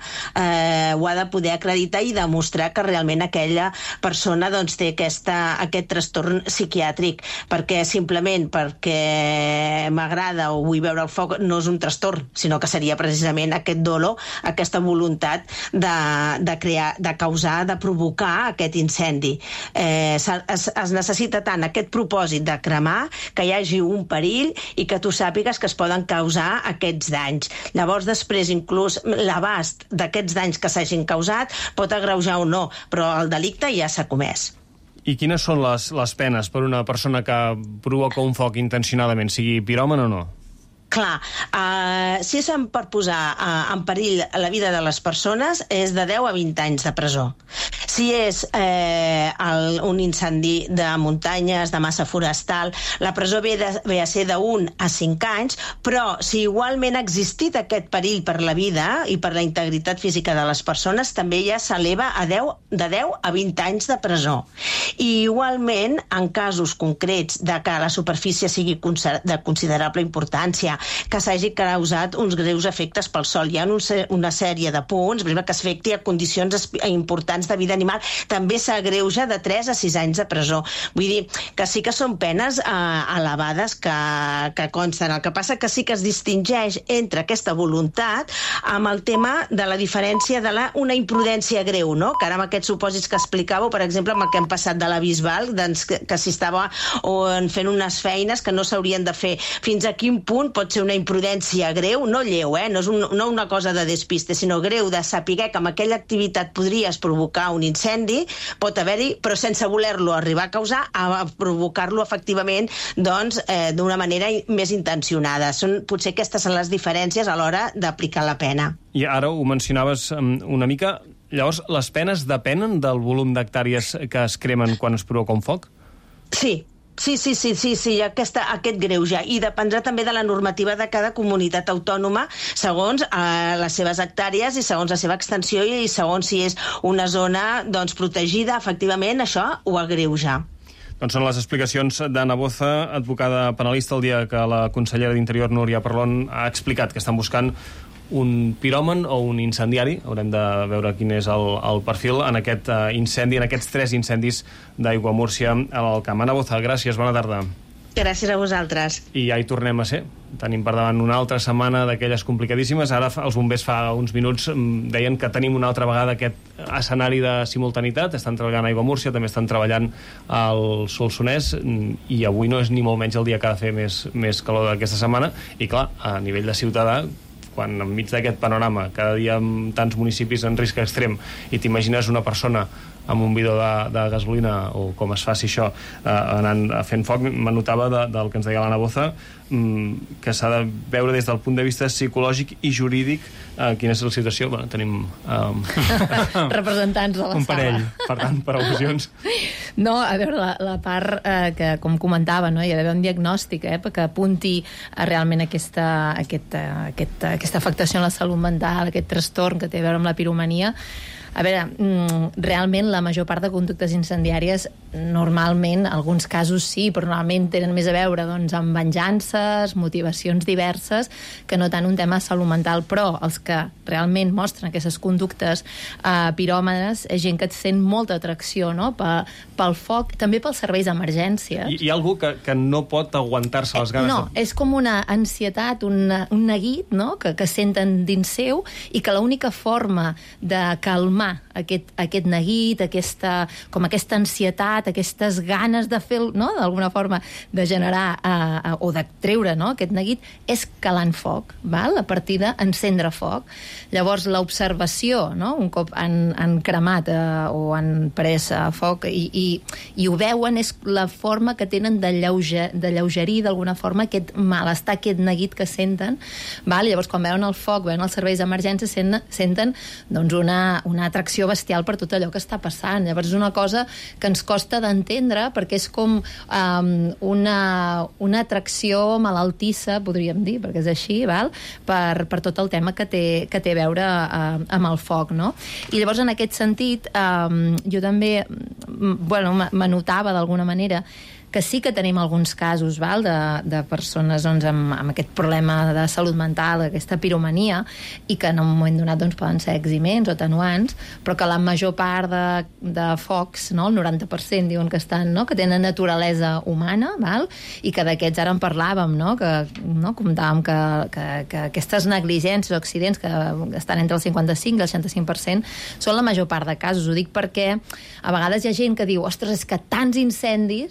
ho ha de poder acreditar i demostrar que realment aquella persona té aquest trastorn psiquiàtric, perquè simplement perquè m'agrada o vull veure el foc no és un trastorn, sinó que seria precisament aquest dolor, aquesta voluntat de crear, de causar, de provocar aquest incendi. Es necessita tant aquest propòsit de cremar que hi hagi un perill i que tu sàpigues que es poden causar aquests danys. Llavors, després, inclús l'abast d'aquests danys que s'hagin causat pot agreujar o no, però el delicte ja s'ha comès. I quines són les penes per una persona que provoca un foc intencionadament, sigui piròman o no? Clar, si és per posar en perill la vida de les persones, és de 10 a 20 anys de presó. Si és un incendi de muntanyes, de massa forestal, la presó ve a ser de 1 a 5 anys, però si igualment ha existit aquest perill per la vida i per la integritat física de les persones, també ja s'eleva de 10 a 20 anys de presó. I igualment, en casos concrets de que la superfície sigui de considerable importància, que s'hagi causat uns greus efectes pel sol. Hi ha una sèrie de punts, per exemple, que afecti a condicions importants de vida animal, també s'agreuja de 3 a 6 anys de presó. Vull dir que sí que són penes elevades que consten. El que passa que sí que es distingeix entre aquesta voluntat amb el tema de la diferència de una imprudència greu, no? Que ara amb aquests supòsits que explicàveu, per exemple, amb el que hem passat de la Bisbal, doncs, que s'hi estava fent unes feines que no s'haurien de fer. Fins a quin punt pot ser una imprudència greu, no lleu, no una cosa de despiste, sinó greu, de saber que amb aquella activitat podries provocar un incendi, pot haver-hi, però sense voler-lo arribar a causar, a provocar-lo efectivament d'una manera més intencionada. Potser aquestes són les diferències a l'hora d'aplicar la pena. I ara ho mencionaves una mica. Llavors, les penes depenen del volum d'hectàrees que es cremen quan es provoca un foc? Sí, aquest greuge. I dependrà també de la normativa de cada comunitat autònoma, segons les seves hectàrees i segons la seva extensió i segons si és una zona protegida, efectivament, això ho agreuja. Doncs són les explicacions d'Anna Boza, advocada penalista, el dia que la consellera d'Interior, Núria Parlon, ha explicat que estan buscant un piròman o un incendiari. Haurem de veure quin és el perfil en aquest incendi, en aquests 3 incendis d'Aiguamúrcia a l'Alcamp. Anna Boza, gràcies, bona tarda. Gràcies a vosaltres. I ja hi tornem a ser. Tenim per davant una altra setmana d'aquelles complicadíssimes. Ara els bombers fa uns minuts deien que tenim una altra vegada aquest escenari de simultanitat. Estan treballant a Aiguamúrcia, també estan treballant al Solsonès, i avui no és ni molt menys el dia que ha de fer més calor d'aquesta setmana. I clar, a nivell de ciutadà, quan enmig d'aquest panorama, cada dia amb tants municipis en risc extrem, i t'imagines una persona amb un bidó de gasolina, o com es faci això, anant fent foc, m'anotava del que ens deia l'Anna Boza, que s'ha de veure des del punt de vista psicològic i jurídic quina és la situació. Bueno, tenim representants de la sala. Un parell, per tant, per al·lusions. No, a veure, la part que, com comentava, no, hi ha d'haver un diagnòstic que apunti realment aquesta afectació en la salut mental, aquest trastorn que té a veure amb la piromania. A veure, realment la major part de conductes incendiàries normalment, alguns casos sí, però normalment tenen més a veure amb venjances, motivacions diverses, que no tant un tema de salut mental. Però els que realment mostren aquestes conductes piròmanes és gent que et sent molta atracció, no? Pel foc, també pels serveis d'emergència. Hi ha algú que no pot aguantar-se les ganes? No, és com una ansietat, un neguit, no? que senten dins seu, i que l'única forma de calmar aquest neguit, aquesta ansietat, aquestes ganes de fer, no? d'alguna forma de generar o de treure, no? aquest neguit, és calant foc, val? A partir d'encendre foc. Llavors l'observació, no? Un cop han cremat o han pres foc i ho veuen, és la forma que tenen d'alleugerir d'alguna forma aquest malestar, aquest neguit que senten, val? Llavors quan veuen el foc, veuen els serveis d'emergència, senten una atracció bestial per tot allò que està passant. Llavors és una cosa que ens costa d'entendre, perquè és com una atracció malaltissa, podríem dir, perquè és així, val? Per tot el tema que té a veure amb el foc, no? I llavors en aquest sentit jo també m'anotava d'alguna manera que sí que tenim alguns casos, val, de persones amb aquest problema de salut mental, aquesta piromania, i que en un moment donat poden ser eximents o atenuants, però que la major part de focs, no, el 90% diuen que estan, no, que tenen naturalesa humana, val, i que d'aquests ara en parlàvem, no, que comentàvem que aquestes negligències o accidents que estan entre el 55 i el 65% són la major part de casos. Ho dic perquè a vegades hi ha gent que diu, ostres, és que tants incendis, no,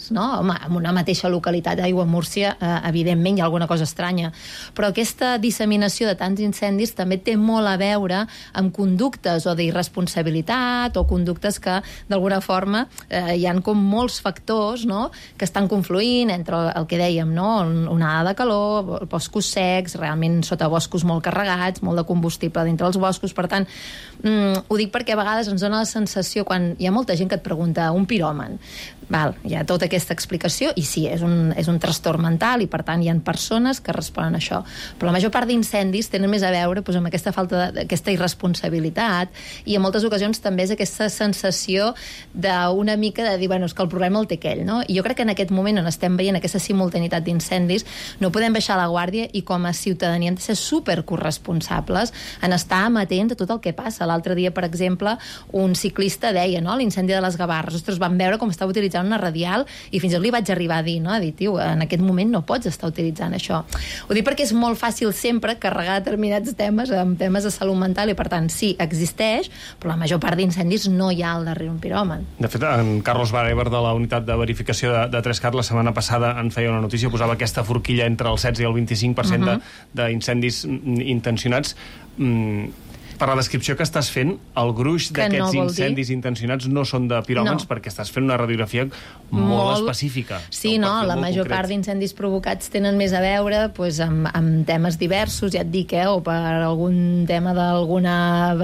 home, en una mateixa localitat d'Aiguamúrcia, evidentment hi ha alguna cosa estranya. Però aquesta disseminació de tants incendis també té molt a veure amb conductes o d'irresponsabilitat o conductes que, d'alguna forma, hi han com molts factors, no?, que estan confluint entre el que dèiem, no?, onada de calor, boscos secs, realment sota boscos molt carregats, molt de combustible dintre els boscos. Per tant, ho dic perquè a vegades ens dona la sensació, quan hi ha molta gent que et pregunta, un piròman, hi ha tota aquesta explicació, i sí, és un trastorn mental, i per tant hi ha persones que responen a això. Però la major part d'incendis tenen més a veure amb aquesta falta d'aquesta irresponsabilitat, i en moltes ocasions també és aquesta sensació d'una mica de dir, bueno, és que el problema el té aquell, no? I jo crec que en aquest moment on estem veient aquesta simultaneïtat d'incendis no podem baixar la guàrdia, i com a ciutadania hem de ser supercorresponsables en estar amatents a tot el que passa. L'altre dia, per exemple, un ciclista deia, no?, l'incendi de les Gavarres, ostres, vam veure com estava utilitzant una radial, i fins i tot li vaig arribar a dir, no?, a dir, tio, en aquest moment no pots estar utilitzant això. Ho dic perquè és molt fàcil sempre carregar determinats temes amb temes de salut mental, i per tant, sí, existeix, però la major part d'incendis no hi ha al darrere un piròman. De fet, en Carlos Barever, de la unitat de verificació de 3CAT, la setmana passada en feia una notícia, posava aquesta forquilla entre el 16 i el 25% d'incendis intencionats. Per la descripció que estàs fent, el gruix d'aquests incendis intencionats no són de piròmans, perquè estàs fent una radiografia molt específica. Sí, no, la major part d'incendis provocats tenen més a veure amb temes diversos, ja et dic, o per algun tema d'alguna,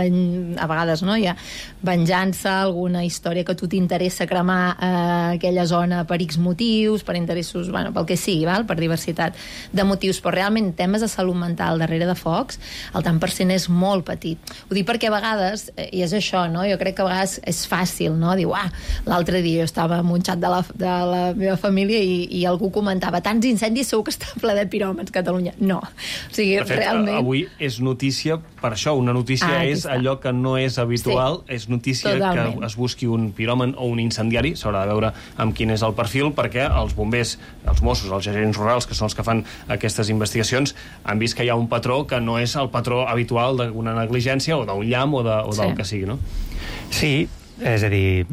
a vegades, no, hi ha venjança, alguna història que a tu t'interessa cremar aquella zona per X motius, per interessos, bueno, pel que sigui, per diversitat de motius, però realment temes de salut mental darrere de focs, el tant per cent és molt petit. Ho dic perquè a vegades, i és això, no? Jo crec que a vegades és fàcil, no? Diu, l'altre dia jo estava en un xat de la meva família i algú comentava, tants incendis segur que està ple de piròmans Catalunya. No. O sigui, de fet, realment... avui és notícia per això. Una notícia és allò que no és habitual, és notícia que es busqui un piròman o un incendiari, s'haurà de veure amb quin és el perfil, perquè els bombers, els Mossos, els agents rurals, que són els que fan aquestes investigacions, han vist que hi ha un patró que no és el patró habitual d'una negligència o d'un llamp o del que sigui, no? Sí, és a dir,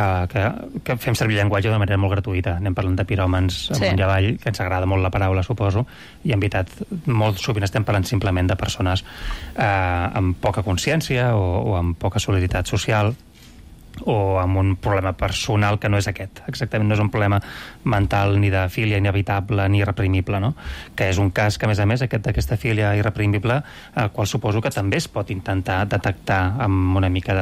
que fem servir llenguatge d'una manera molt gratuïta. Anem parlant de piròmans amunt i avall, que ens agrada molt la paraula, suposo, i en veritat molt sovint estem parlant simplement de persones amb poca consciència o amb poca solidaritat social, o amb un problema personal que no és aquest. Exactament, no és un problema mental ni de filia inevitable ni irreprimible, no? Que és un cas que, a més, d'aquesta filia irreprimible, el qual suposo que també es pot intentar detectar amb una mica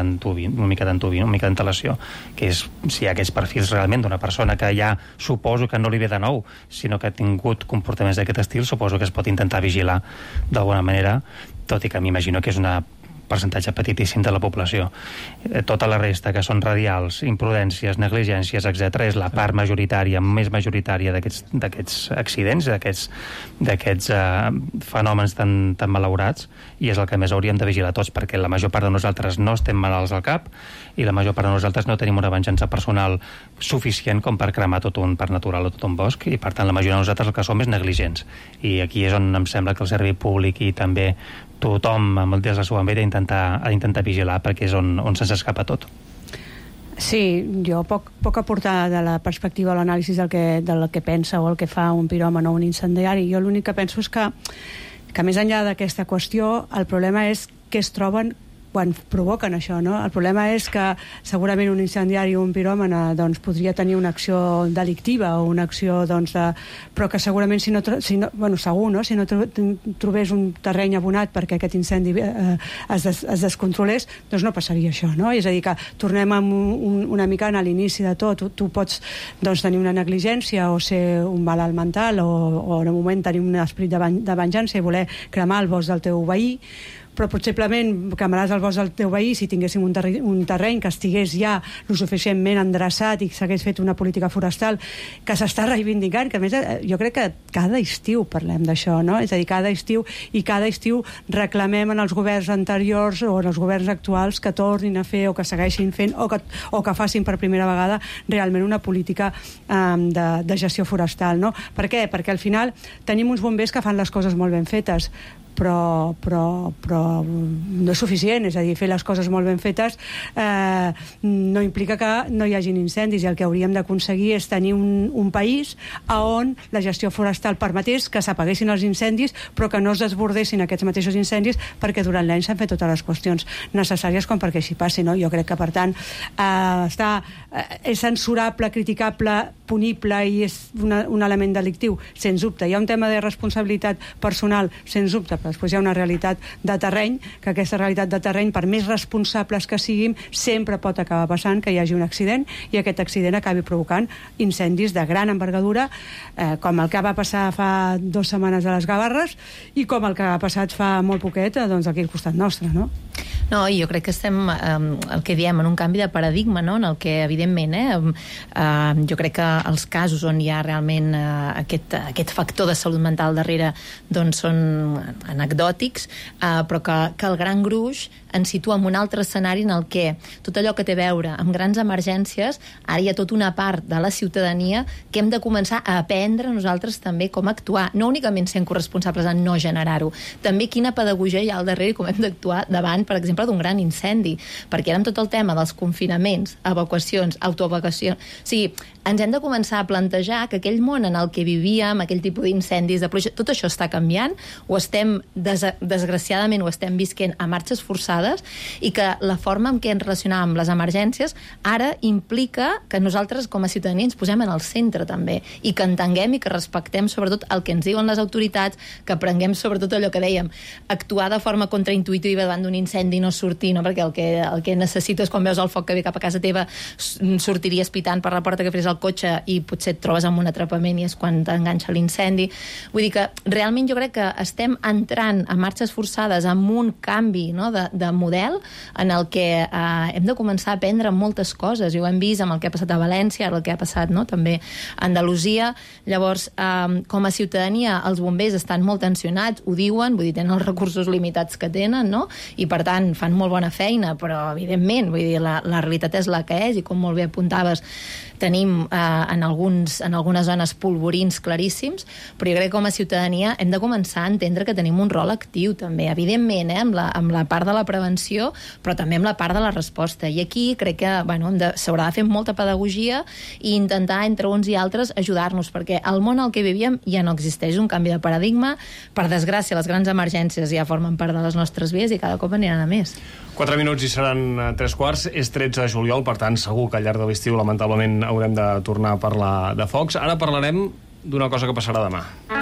d'antelació, que és si hi ha aquests perfils realment d'una persona que ja suposo que no li ve de nou, sinó que ha tingut comportaments d'aquest estil, suposo que es pot intentar vigilar d'alguna manera, tot i que m'imagino que és un percentatge petitíssim de la població. Tota la resta, que són radials, imprudències, negligències, etc., és la part majoritària, més majoritària d'aquests accidents, d'aquests fenòmens tan malaurats, i és el que més hauríem de vigilar tots, perquè la major part de nosaltres no estem malalts al cap i la major part de nosaltres no tenim una venjança personal suficient com per cremar tot un parc natural o tot un bosc, i per tant la majoria de nosaltres el que som és negligents. I aquí és on em sembla que el servei públic i també tothom amb el dia de la seva vida ha d'intentar vigilar, perquè és on se'ns escapa tot. Sí, jo poc aportar de la perspectiva o l'anàlisi del que pensa o el que fa un piròman o un incendiari. Jo l'únic que penso és que més enllà d'aquesta qüestió, el problema és que es troben quan provoquen això, no? El problema és que segurament un incendiari o un piròman podria tenir una acció delictiva o una acció però que segurament si no trobés un terreny abonat perquè aquest incendi es descontrolés, doncs no passaria això, no? És a dir, que tornem una mica a l'inici de tot. Tu pots tenir una negligència o ser un malalt mental o en un moment tenir un esperit de venjança i voler cremar el bosc del teu veí, però possiblement cremaràs el bosc del teu veí si tinguéssim un terreny que estigués ja lo suficientment endreçat i s'hagués fet una política forestal que s'està reivindicant, que a més jo crec que cada estiu parlem d'això, no? És a dir, cada estiu reclamem en els governs anteriors o en els governs actuals que tornin a fer o que segueixin fent o que facin per primera vegada realment una política de gestió forestal, no? Per què? Perquè al final tenim uns bombers que fan les coses molt ben fetes, però no és suficient, és a dir, fer les coses molt ben fetes no implica que no hi hagin incendis, i el que hauríem d'aconseguir és tenir un país on la gestió forestal permetés que s'apaguessin els incendis, però que no es desbordessin aquests mateixos incendis, perquè durant l'any s'han fet totes les qüestions necessàries com perquè així passi, no? Jo crec que, per tant, és censurable, criticable, punible i és un element delictiu, sens dubte. Hi ha un tema de responsabilitat personal, sens dubte, però després hi ha una realitat de terreny, que aquesta realitat de terreny, per més responsables que siguin, sempre pot acabar passant que hi hagi un accident i aquest accident acabi provocant incendis de gran envergadura, com el que va passar fa 2 setmanes a les Gavarres i com el que ha passat fa molt poquet doncs, aquí al costat nostre, no? No, i jo crec que estem, el que diem, en un canvi de paradigma, no? En el que, evidentment, jo crec que els casos on hi ha realment aquest factor de salut mental darrere doncs són anecdòtics, però que el gran gruix ens situa en un altre escenari en el que tot allò que té a veure amb grans emergències, ara hi ha tota una part de la ciutadania que hem de començar a aprendre nosaltres també com actuar, no únicament sent corresponsables en no generar-ho, també quina pedagogia hi ha al darrere i com hem d'actuar davant, per exemple, d'un gran incendi, perquè ara amb tot el tema dels confinaments, evacuacions, autoevacuacions, o sigui, ens hem de començar a plantejar que aquell món en el que vivíem, aquell tipus d'incendis, tot això està canviant, o estem, desgraciadament, ho estem visquent a marxes forçades, i que la forma en què ens relacionàvem amb les emergències ara implica que nosaltres com a ciutadania ens posem en el centre també, i que entenguem i que respectem sobretot el que ens diuen les autoritats, que aprenguem sobretot allò que dèiem, actuar de forma contraintuitiva davant d'un incendi, no sortir, no? Perquè el que necessites quan veus el foc que ve cap a casa teva, sortiries pitant per la porta que fes el cotxe i potser et trobes amb un atrapament i és quan t'enganxa l'incendi. Vull dir que realment jo crec que estem entrant a marxes forçades amb un canvi, no? de model en el que hem de començar a aprendre moltes coses, i ho hem vist amb el que ha passat a València, el que ha passat, no? També a Andalusia. Llavors, com a ciutadania, els bombers estan molt tensionats, ho diuen, vull dir, tenen els recursos limitats que tenen, no? I per tant fan molt bona feina, però evidentment, vull dir, la realitat és la que és, i com molt bé apuntaves, tenim en algunes zones polvorins claríssims, però jo crec que com a ciutadania hem de començar a entendre que tenim un rol actiu també, evidentment, amb la part de la prevenció, però també amb la part de la resposta. I aquí crec que s'haurà de fer molta pedagogia i intentar entre uns i altres ajudar-nos, perquè el món al que vivíem ja no existeix, un canvi de paradigma. Per desgràcia, les grans emergències ja formen part de les nostres vies i cada cop aniran a més. 4 minuts i seran 3:15. És 13 de juliol, per tant, segur que al llarg de l'estiu, lamentablement, haurem de tornar a parlar de focs. Ara parlarem d'una cosa que passarà demà.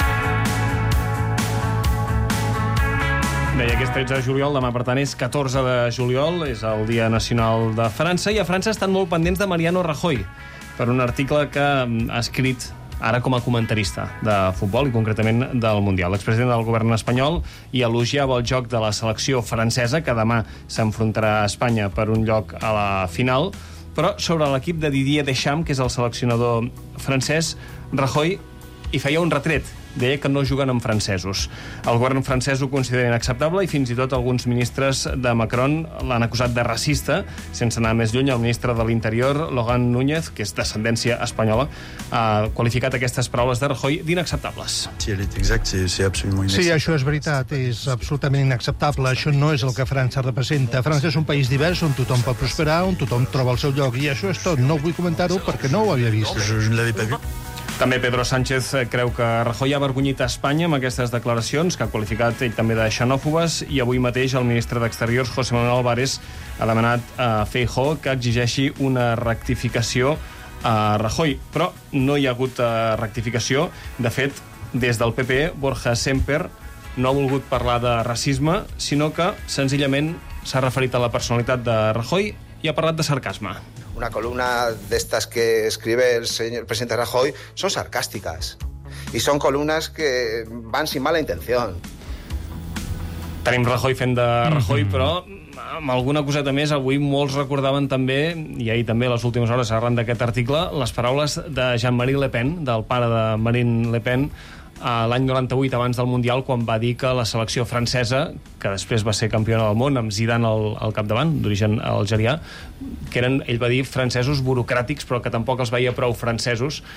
Deia que és 13 de juliol, demà, per tant, és 14 de juliol, és el Dia Nacional de França, i a França estan molt pendents de Mariano Rajoy, per un article que ha escrit ara com a comentarista de futbol i concretament del Mundial. L'expresident del govern espanyol i elogiava el joc de la selecció francesa, que demà s'enfrontarà a Espanya per un lloc a la final, però sobre l'equip de Didier Deschamps, que és el seleccionador francès, Rajoy hi feia un retret. Deia que no juguen amb francesos. El govern francès ho considera inacceptable i fins i tot alguns ministres de Macron l'han acusat de racista. Sense anar més lluny, el ministre de l'Interior, Laurent Núñez, que és d'ascendència espanyola, ha qualificat aquestes paraules de Rajoy d'inacceptables. Sí, això és veritat, és absolutament inacceptable. Això no és el que França representa. França és un país divers on tothom pot prosperar, on tothom troba el seu lloc, i això és tot. No vull comentar-ho perquè no ho havia vist. També Pedro Sánchez creu que Rajoy ha avergonyit a Espanya amb aquestes declaracions, que ha qualificat ell també de xenòfobes, i avui mateix el ministre d'Exteriors, José Manuel Álvarez, ha demanat a Feijóo que exigeixi una rectificació a Rajoy. Però no hi ha hagut rectificació. De fet, des del PP, Borja Semper no ha volgut parlar de racisme, sinó que senzillament s'ha referit a la personalitat de Rajoy i ha parlat de sarcasme. Una columna de estas que escribe el presidente Rajoy son sarcásticas y son columnas que van sin mala intención. Tenim Rajoy fent de Rajoy, però amb alguna coseta més. Avui molts recordaven també, i ahir també a les últimes hores arran d'aquest article, les paraules de Jean-Marie Le Pen, del pare de Marine Le Pen, l'any 98, abans del Mundial, quan va dir que la selecció francesa, que després va ser campiona del món amb Zidane al capdavant, d'origen algerià, que eren, ell va dir, francesos burocràtics, però que tampoc els veia prou francesos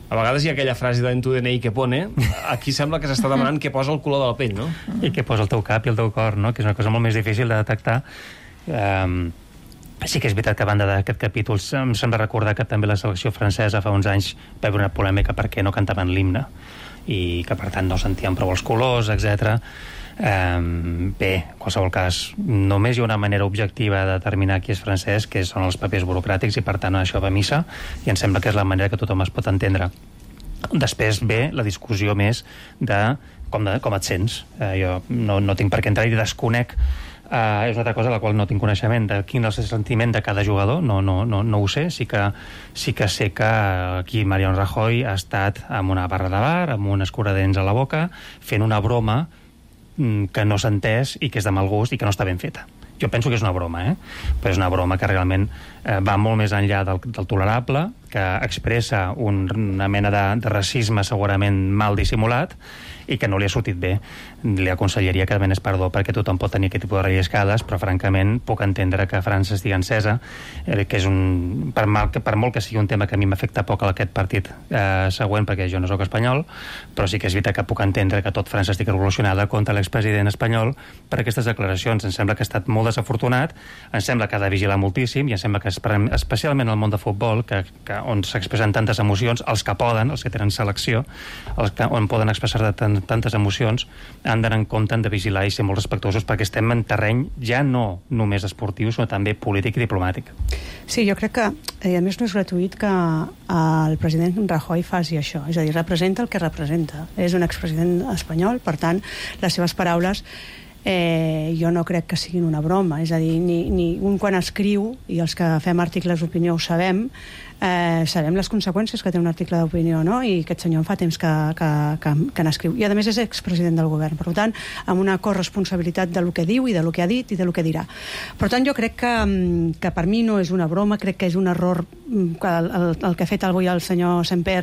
A vegades hi ha aquella frase de en tu DNI que pone, aquí sembla que s'està demanant què posa el color de la pell, no? I què posa el teu cap i el teu cor, no? Que és una cosa molt més difícil de detectar. Sí que és veritat que a banda d'aquest capítol em sembla recordar que també la selecció francesa fa uns anys va haver una polèmica perquè no cantaven l'himne i que per tant no sentien prou els colors, etc. Bé, en qualsevol cas, només hi ha una manera objectiva de determinar qui és francès, que són els papers burocràtics, i per tant això va a missa, i em sembla que és la manera que tothom es pot entendre. Després ve la discussió més de com et sents. Jo no tinc per què entrar i desconec. És una altra cosa a la qual no tinc coneixement de quin és el sentiment de cada jugador, no ho sé. Sí que sé que aquí Mariano Rajoy ha estat amb una barra de bar, amb un escuradents a la boca, fent una broma que no s'ha entès i que és de mal gust i que no està ben feta. Jo penso que és una broma, però és una broma que realment va molt més enllà del tolerable, que expressa una mena de racisme segurament mal dissimulat i que no li ha sortit bé. Li aconsellaria que demanés perdó perquè tothom pot tenir aquest tipus de relliscades, però francament puc entendre que França estigui encesa, que és per molt que sigui un tema que a mi m'afecta poc a aquest partit següent, perquè jo no sóc espanyol, però sí que és veritat que puc entendre que tot França estigui revolucionada contra l'expresident espanyol per aquestes declaracions. Em sembla que ha estat molt desafortunat, em sembla que ha de vigilar moltíssim, i em sembla que especialment al món de futbol, on s'expressen tantes emocions, els que poden, els que tenen selecció, on poden expressar tantes emocions, han d'anar en compte, han de vigilar i ser molt respectuosos, perquè estem en terreny ja no només esportiu, sinó també polític i diplomàtic. Sí, jo crec que, a més, no és gratuït que el president Rajoy faci això. És a dir, representa el que representa. És un expresident espanyol, per tant, les seves paraules jo no crec que siguin una broma. És a dir, ni un quan escriu, i els que fem articles d'opinió ho sabem les conseqüències que té un article d'opinió, no? I aquest senyor fa temps que n'escriu. I a més és expresident del govern, per tant, amb una corresponsabilitat del que diu i del que ha dit i del que dirà. Per tant, jo crec que per mi no és una broma, crec que és un error que el que ha fet avui el senyor Semper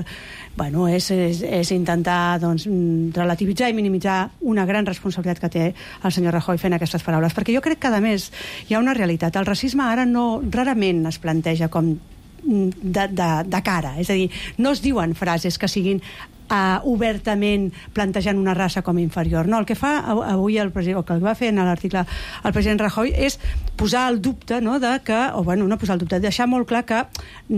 és intentar relativitzar i minimitzar una gran responsabilitat que té el senyor Rajoy fent aquestes paraules, perquè jo crec que a més hi ha una realitat. El racisme ara rarament es planteja com de cara, és a dir, no es diuen frases que siguin obertament plantejant una raça com inferior. No, el que fa avui el president, o que el va fer en l'article el president Rajoy, és posar el dubte, no posar el dubte, deixar molt clar que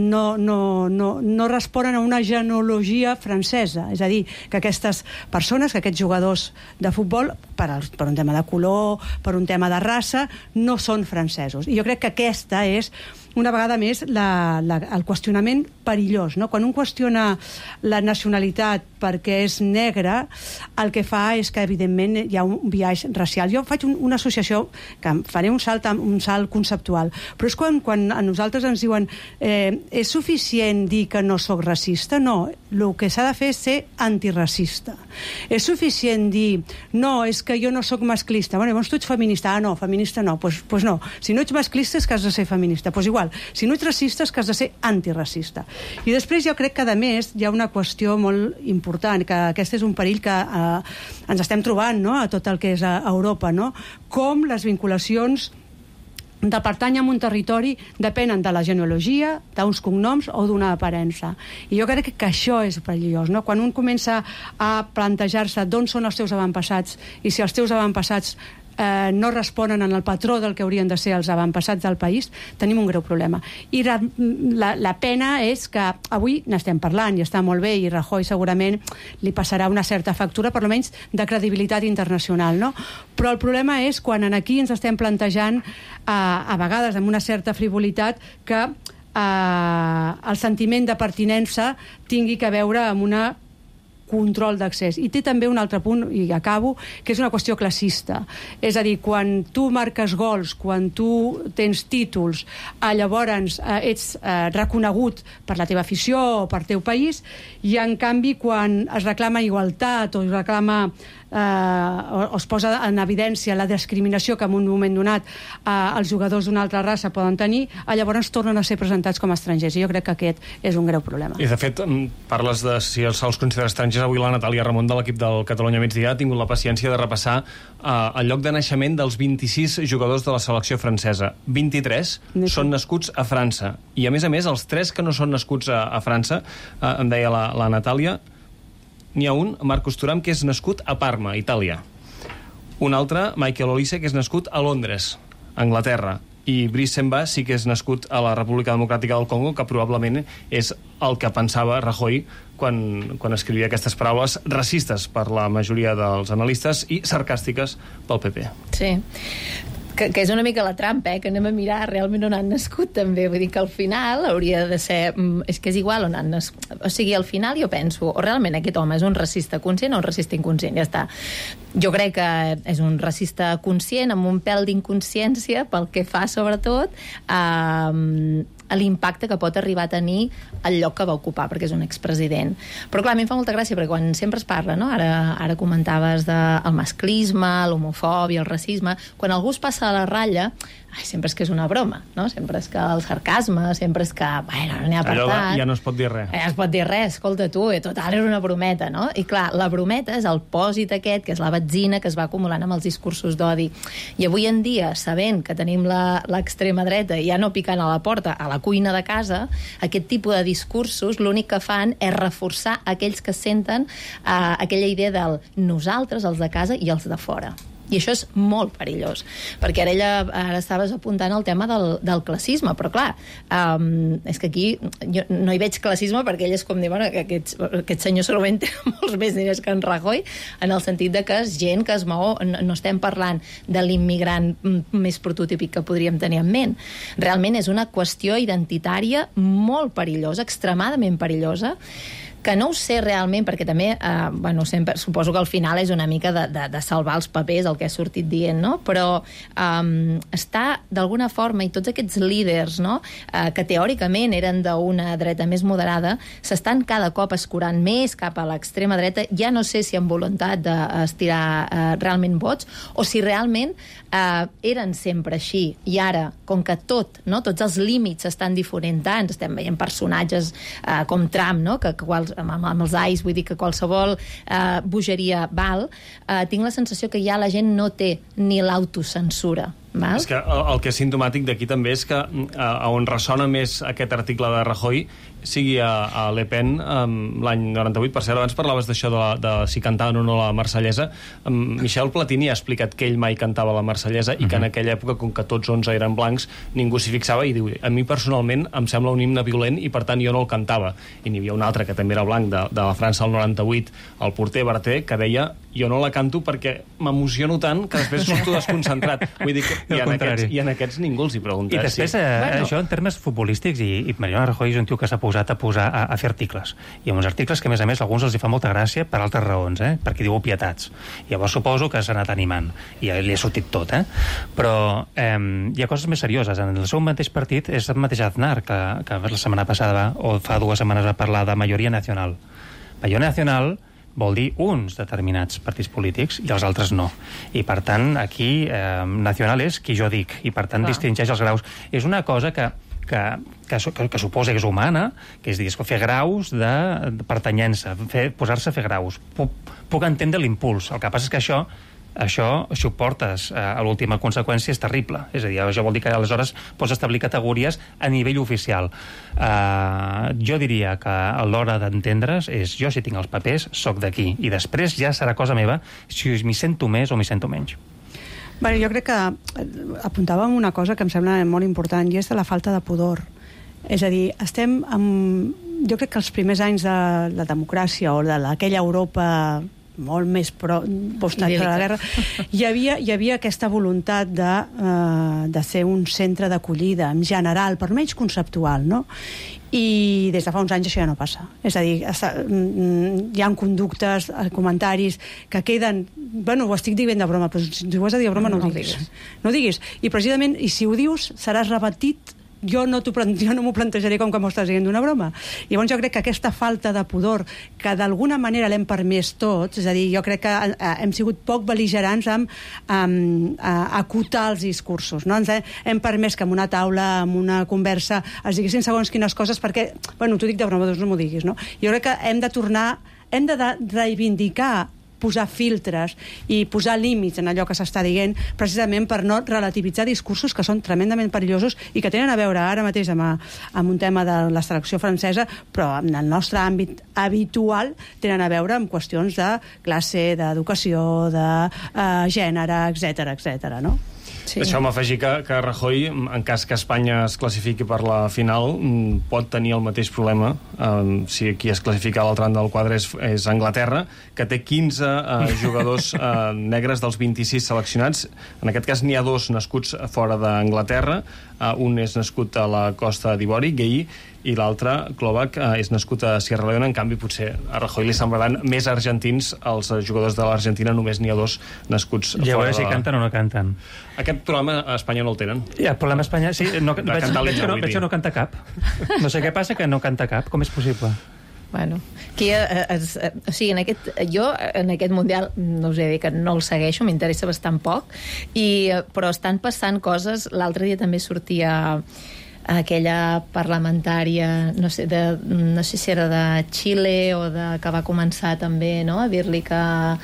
no responen a una genealogia francesa, és a dir, que aquestes persones, que aquests jugadors de futbol, per un tema de color, per un tema de raça, no són francesos. I jo crec que aquesta és una vegada més el qüestionament perillós, no? Quan un qüestiona la nacionalitat perquè és negre, el que fa és que evidentment hi ha un biaix racial. Jo faig una associació que faré un salt conceptual, però és quan a nosaltres ens diuen és suficient dir que no soc racista? No, el que s'ha de fer és ser antiracista. És suficient dir no, és que jo no soc masclista. Llavors tu ets feminista. No, feminista no. Doncs no. Si no ets masclista és que has de ser feminista. Doncs igual. Si no ets racista és que has de ser antiracista. I després jo crec que, a més, hi ha una qüestió molt important, que aquest és un perill que ens estem trobant, no?, a tot el que és a Europa, no?, com les vinculacions de pertany a un territori depenen de la genealogia, d'uns cognoms o d'una aparença. I jo crec que això és perillós, no? Quan un comença a plantejar-se d'on són els teus avantpassats i si els teus avantpassats no responen en el patró del que haurien de ser els avantpassats del país, tenim un greu problema. I la pena és que avui n'estem parlant i està molt bé, i Rajoy segurament li passarà una certa factura, per almenys de credibilitat internacional, no? Però el problema és quan aquí ens estem plantejant a vegades amb una certa frivolitat que el sentiment de pertinença tingui que veure amb una control d'accés. I té també un altre punt, i acabo, que és una qüestió classista. És a dir, quan tu marques gols, quan tu tens títols, llavors ets reconegut per la teva afició o per teu país, i en canvi quan es reclama igualtat o es reclama es posa en evidència la discriminació que en un moment donat els jugadors d'una altra raça poden tenir, llavors tornen a ser presentats com a estrangers, i jo crec que aquest és un greu problema. I de fet, parles de si se'ls considera estrangers. Avui la Natàlia Ramon de l'equip del Catalunya Migdia ha tingut la paciència de repassar el lloc de naixement dels 26 jugadors de la selecció francesa. 23 són nascuts a França, i a més, els 3 que no són nascuts a França, em deia la Natàlia, n'hi ha un, Marcus Thuram, que és nascut a Parma, Itàlia. Un altre, Michael Olise, que és nascut a Londres, Anglaterra. I Brice Samba sí que és nascut a la República Democràtica del Congo, que probablement és el que pensava Rajoy quan escrivia aquestes paraules racistes per la majoria dels analistes i sarcàstiques pel PP. Sí. Que és una mica la trampa, que anem a mirar realment on han nascut, també. Vull dir que al final hauria de ser... És que és igual on han nascut. O sigui, al final jo penso, o realment aquest home és un racista conscient o un racista inconscient, ja està. Jo crec que és un racista conscient, amb un pèl d'inconsciència, pel que fa, sobretot, a l'impacte que pot arribar a tenir el lloc que va ocupar, perquè és un expresident. Però clar, a mi em fa molta gràcia, perquè quan sempre es parla, no? Ara comentaves del masclisme, l'homofòbia, el racisme, quan algú es passa a la ratlla, sempre és que és una broma, no? Sempre és que el sarcasme, sempre és que, bueno, no n'hi ha per tant. Allò ja no es pot dir res. Ja es pot dir res, escolta tu, total, era una brometa, no? I clar, la brometa és el pòsit aquest, que és la benzina que es va acumulant amb els discursos d'odi. I avui en dia, sabent que tenim l'extrema dreta ja no picant a la porta, a la cuina de casa, aquest tipus de discursos l'únic que fan és reforçar aquells que senten aquella idea del nosaltres, els de casa i els de fora. I això és molt perillós, perquè ara estaves apuntant el tema del classisme, però clar, és que aquí jo no hi veig classisme, perquè ell és com dir, bueno, que aquest senyor segurament té molts més diners que en Rajoy, en el sentit de que és gent que es mou, no estem parlant de l'immigrant més prototípic que podríem tenir en ment. Realment és una qüestió identitària molt perillosa, extremadament perillosa, que no ho sé realment, perquè també, sempre, suposo que al final és una mica de salvar els papers, el que ha sortit dient, no? Però està, d'alguna forma, i tots aquests líders, no?, que teòricament eren d'una dreta més moderada, s'estan cada cop escurant més cap a l'extrema dreta, ja no sé si amb voluntat d'estirar realment vots, o si realment eren sempre així, i ara, com que tots els límits s'estan difuminant, estem veient personatges com Trump, no?, que amb els ais, vull dir que qualsevol bogeria val, tinc la sensació que ja la gent no té ni l'autocensura. És que el que és simptomàtic d'aquí també és que on ressona més aquest article de Rajoy sigui a Le Pen l'any 98. Per cert, abans parlaves d'això de si cantaven o no la Marsellesa. Michel Platini ha explicat que ell mai cantava la Marsellesa i que en aquella època, com que tots 11 eren blancs, ningú s'hi fixava, i diu, a mi personalment em sembla un himne violent i per tant jo no el cantava. I n'hi havia un altre que també era blanc, de la França del 98, el porter Berté, que deia, jo no la canto perquè m'emociono tant que després surto desconcentrat. Vull dir que i en aquests ningú els hi pregunta. I després, això en termes futbolístics, i Mariano Rajoy és un tio que s'ha posat a fer articles. I uns articles que, a més, alguns els hi fa molta gràcia per altres raons, perquè diu obvietats. Llavors suposo que s'ha anat animant. I li ha sortit tot, Però hi ha coses més serioses. En el seu mateix partit és el mateix Aznar, que la setmana passada, o fa 2 setmanes, va parlar de majoria nacional. Majoria nacional vol dir uns determinats partits polítics i els altres no. I, per tant, aquí nacional és qui jo dic, i, per tant, distingeix els graus. És una cosa que suposa que és humana, que és dir, fer graus de pertanyença, posar-se a fer graus. Puc entendre l'impuls. El que passa és que això, si ho portes a l'última conseqüència, és terrible. És a dir, això vol dir que aleshores pots establir categories a nivell oficial. Jo diria que a l'hora d'entendre's és, jo si tinc els papers, soc d'aquí. I després ja serà cosa meva si m'hi sento més o m'hi sento menys. Bé, jo crec que apuntàvem una cosa que em sembla molt important, i és de la falta de pudor. És a dir, jo crec que els primers anys de la democràcia o d'aquella Europa molt més posterior a la guerra, hi havia aquesta voluntat de ser un centre d'acollida en general, per menys conceptual, no? I des de fa uns anys això ja no passa. És a dir, hi ha conductes, comentaris que queden... Bueno, ho estic dient de broma, però si ho has de dir de broma no ho diguis. No ho diguis. I precisament, i si ho dius, seràs repetit jo no m'ho plantejaré com que m'ho estàs dient d'una broma. Llavors jo crec que aquesta falta de pudor, que d'alguna manera l'hem permès tots, és a dir, jo crec que hem sigut poc bel·ligerants amb acotar els discursos, no? Ens hem permès que en una taula, en una conversa, es diguessin segons quines coses, perquè, bueno, t'ho dic de broma, doncs no m'ho diguis, no? Jo crec que hem de reivindicar, posar filtres i posar límits en allò que s'està dient, precisament per no relativitzar discursos que són tremendament perillosos i que tenen a veure ara mateix amb un tema de la selecció francesa, però en el nostre àmbit habitual tenen a veure amb qüestions de classe, d'educació, de gènere, etc., no? Sí. Deixeu-me afegir que Rajoy, en cas que Espanya es classifiqui per la final, pot tenir el mateix problema si qui es classifica a l'altre rand del quadre és Anglaterra, que té 15 jugadors negres dels 26 seleccionats. En aquest cas n'hi ha 2 nascuts fora d'Anglaterra. Un és nascut a la Costa d'Ivori, Guèye, i l'altre, Klovac, és nascut a Sierra Leone. En canvi, potser a Rajoy li semblaran més argentins els jugadors de l'Argentina, només n'hi ha 2 nascuts fora de... Ja veuré si canten o no canten. Aquest problema a Espanya no el tenen. Ja, el problema a Espanya, sí, veig que no canta cap. No sé què passa, que no canta cap. Com és possible? Bueno, aquí, o sigui, jo en aquest Mundial no us he dit que no el segueixo, m'interessa bastant poc, però estan passant coses. L'altre dia també sortia aquella parlamentària, no sé si era de Xile o que va començar també, no?, a dir-li que...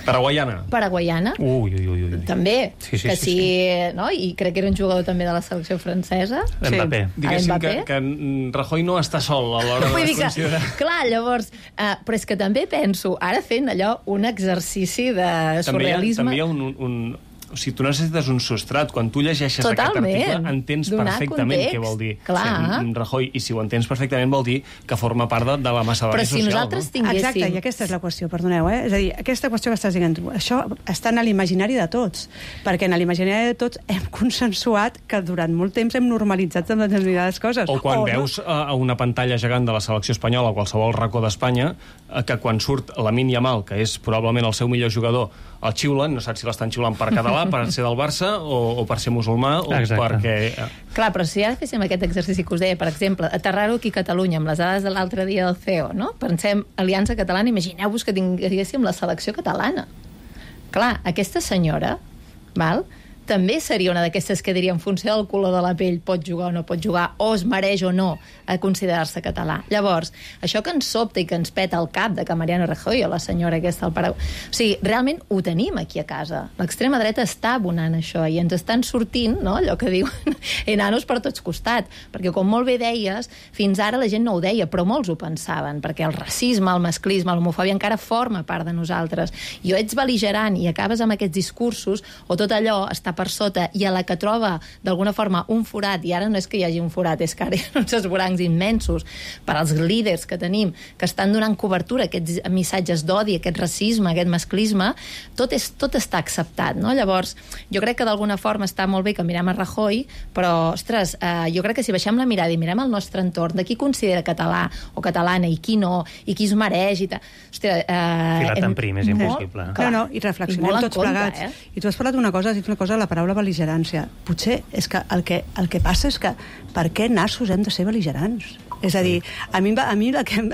Paraguaiana. Ui. També, sí. No? I crec que era un jugador també de la selecció francesa. Mbappé. Diguéssim que Rajoy no està sol a l'hora de considerar... Clar, llavors, però és que també penso, ara fent allò, un exercici de surrealisme... També hi ha o sigui, tu necessites un substrat. Quan tu llegeixes aquest article, entens perfectament què vol dir Rajoy, i si ho entens perfectament vol dir que forma part de la massa social. Però si nosaltres tinguéssim... Exacte, i aquesta és la qüestió, perdoneu, És a dir, aquesta qüestió que estàs dient, això està en l'imaginari de tots, perquè en l'imaginari de tots hem consensuat que durant molt temps hem normalitzat amb determinades coses. O quan veus a una pantalla gegant de la selecció espanyola o qualsevol racó d'Espanya, que quan surt Lamine Yamal, que és probablement el seu millor jugador, el xiulen, no saps si l'estan xiulant per català, per ser del Barça o per ser musulmà o perquè... Clar, però si ara féssim aquest exercici que us deia, per exemple, aterrar-ho aquí a Catalunya amb les dades de l'altre dia del CEO, no? Pensem Aliança Catalana, imagineu-vos que tinguéssim la selecció catalana. Clar, aquesta senyora, també seria una d'aquestes que diria en funció del color de la pell pot jugar o no pot jugar, o es mereix o no a considerar-se català. Llavors, això que ens sobta i que ens peta el cap de que Mariano Rajoy o la senyora aquesta al Paraguai... O sigui, realment ho tenim aquí a casa. L'extrema dreta està abonant això i ens estan sortint, no?, allò que diuen enanos per tots costats. Perquè, com molt bé deies, fins ara la gent no ho deia, però molts ho pensaven, perquè el racisme, el masclisme, l'homofòbia encara forma part de nosaltres. I o ets bel·ligerant i acabes amb aquests discursos, o tot allò està per sota, i a la que troba d'alguna forma un forat, i ara no és que hi hagi un forat, és que ara hi ha uns esvorancs immensos per als líders que tenim, que estan donant cobertura a aquests missatges d'odi, aquest racisme, aquest masclisme, tot està acceptat, no? Llavors, jo crec que d'alguna forma està molt bé que mirem a Rajoy, però, ostres, jo crec que si baixem la mirada i mirem el nostre entorn, de qui considera català o catalana i qui no, i qui es mereix i tal... Filat en prim, és impossible. No, i reflexionem tots plegats. I tu has parlat d'una cosa, has dit una cosa, la paraula bel·ligerància. Potser és que el que passa és que per què nassos hem de ser bel·ligerants? És a dir, a mi el que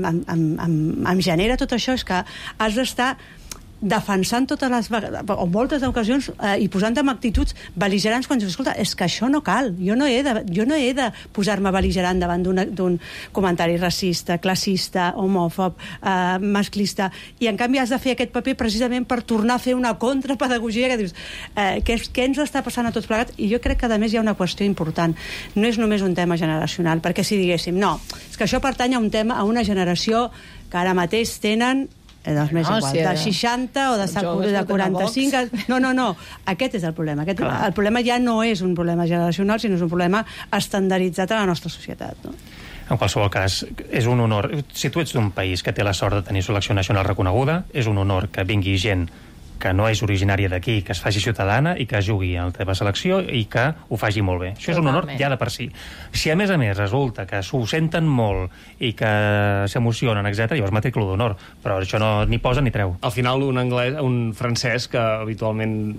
em genera tot això és que has d'estar defensant totes les vegades, o moltes ocasions, i posant amb actituds bel·ligerants quan dius, escolta, és que això no cal, jo no he de posar-me bel·ligerant davant d'un comentari racista, classista, homòfob, masclista, i en canvi has de fer aquest paper precisament per tornar a fer una contrapedagogia que dius, què ens està passant a tots plegats? I jo crec que a més hi ha una qüestió important, no és només un tema generacional, perquè si diguéssim, no, és que això pertany a una generació que ara mateix tenen doncs més igual, de 60 o de 45... No, aquest és el problema. El problema ja no és un problema generacional, sinó és un problema estandarditzat a la nostra societat, no? En qualsevol cas, és un honor. Si tu ets d'un país que té la sort de tenir selecció nacional reconeguda, és un honor que vingui gent que no és originària d'aquí, que es faci ciutadana i que jugui a la teva selecció i que ho faci molt bé. Això és un honor ja de per si. Si a més resulta que s'ho senten molt i que s'emocionen, etc., llavors matrícula d'honor, però això no ni posa ni treu. Al final un francès que habitualment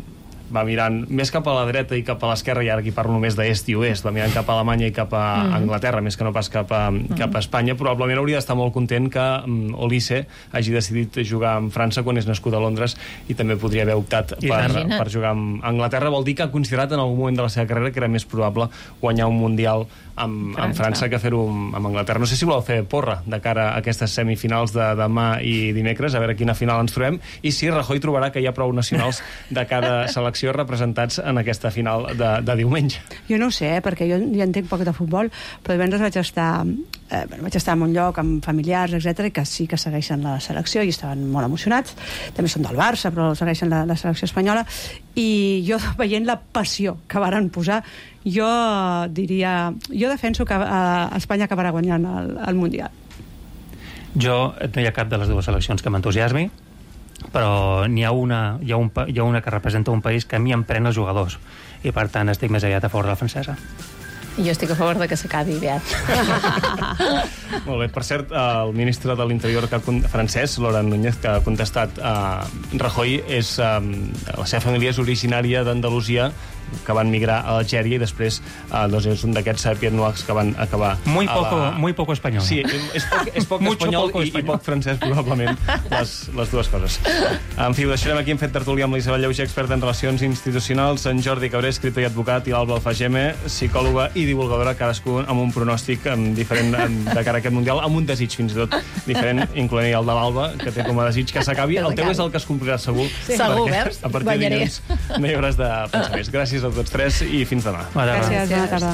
va mirant més cap a la dreta i cap a l'esquerra, i ara aquí parlo només d'est i oest, va mirant cap a Alemanya i cap a Anglaterra, més que no pas cap a Espanya. Probablement hauria d'estar molt content que Olise hagi decidit jugar amb França quan és nascut a Londres, i també podria haver optat per jugar amb Anglaterra. Vol dir que ha considerat en algun moment de la seva carrera que era més probable guanyar un Mundial amb França que fer-ho amb Anglaterra. No sé si voleu fer porra de cara a aquestes semifinals de demà i dimecres, a veure quina final ens trobem, i si Rajoy trobarà que hi ha prou nacionals de cada selecció representats en aquesta final de diumenge. Jo no ho sé, perquè jo ja entenc poc de futbol, però divendres vaig estar en un lloc amb familiars, etc, i que sí que segueixen la selecció i estaven molt emocionats. També són del Barça, però segueixen la selecció espanyola, i jo, veient la passió que varen posar, jo defenso que Espanya acabarà guanyant el Mundial. Jo no hi ha cap de les dues seleccions que m'entusiasmi, però n'hi ha una que representa un país que a mi em pren els jugadors, i per tant estic més aviat a favor de la francesa. Jo estic a favor de que s'acabi aviat. Molt bé. Per cert, el ministre de l'Interior francès, Laurent Núñez, que ha contestat Rajoy, la seva família és originària d'Andalusia, que van migrar a Algèria, i després és un d'aquests pieds noirs que van acabar... Muy poco espanyol. Sí, és poc espanyol i poc francès, probablement, les dues coses. En fi, ho deixarem aquí. Hem fet tertúlia amb l'Isabel Lleuger, experta en relacions institucionals, en Jordi Cabré, escriptor i advocat, i l'Alba Alfageme, psicòloga i divulgadora, cadascú amb un pronòstic diferent de cara a aquest Mundial, amb un desig fins i tot diferent, incloent el de l'Alba, que té com a desig que s'acabi. El teu és el que es complirà segur. Segur, veus? A partir de dilluns no hi hauràs de pensar més. Gràcies a tots tres i fins demà. Gràcies, bona tarda.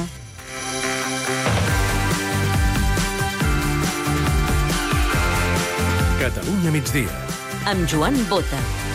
Catalunya migdia. Amb Joan Bota.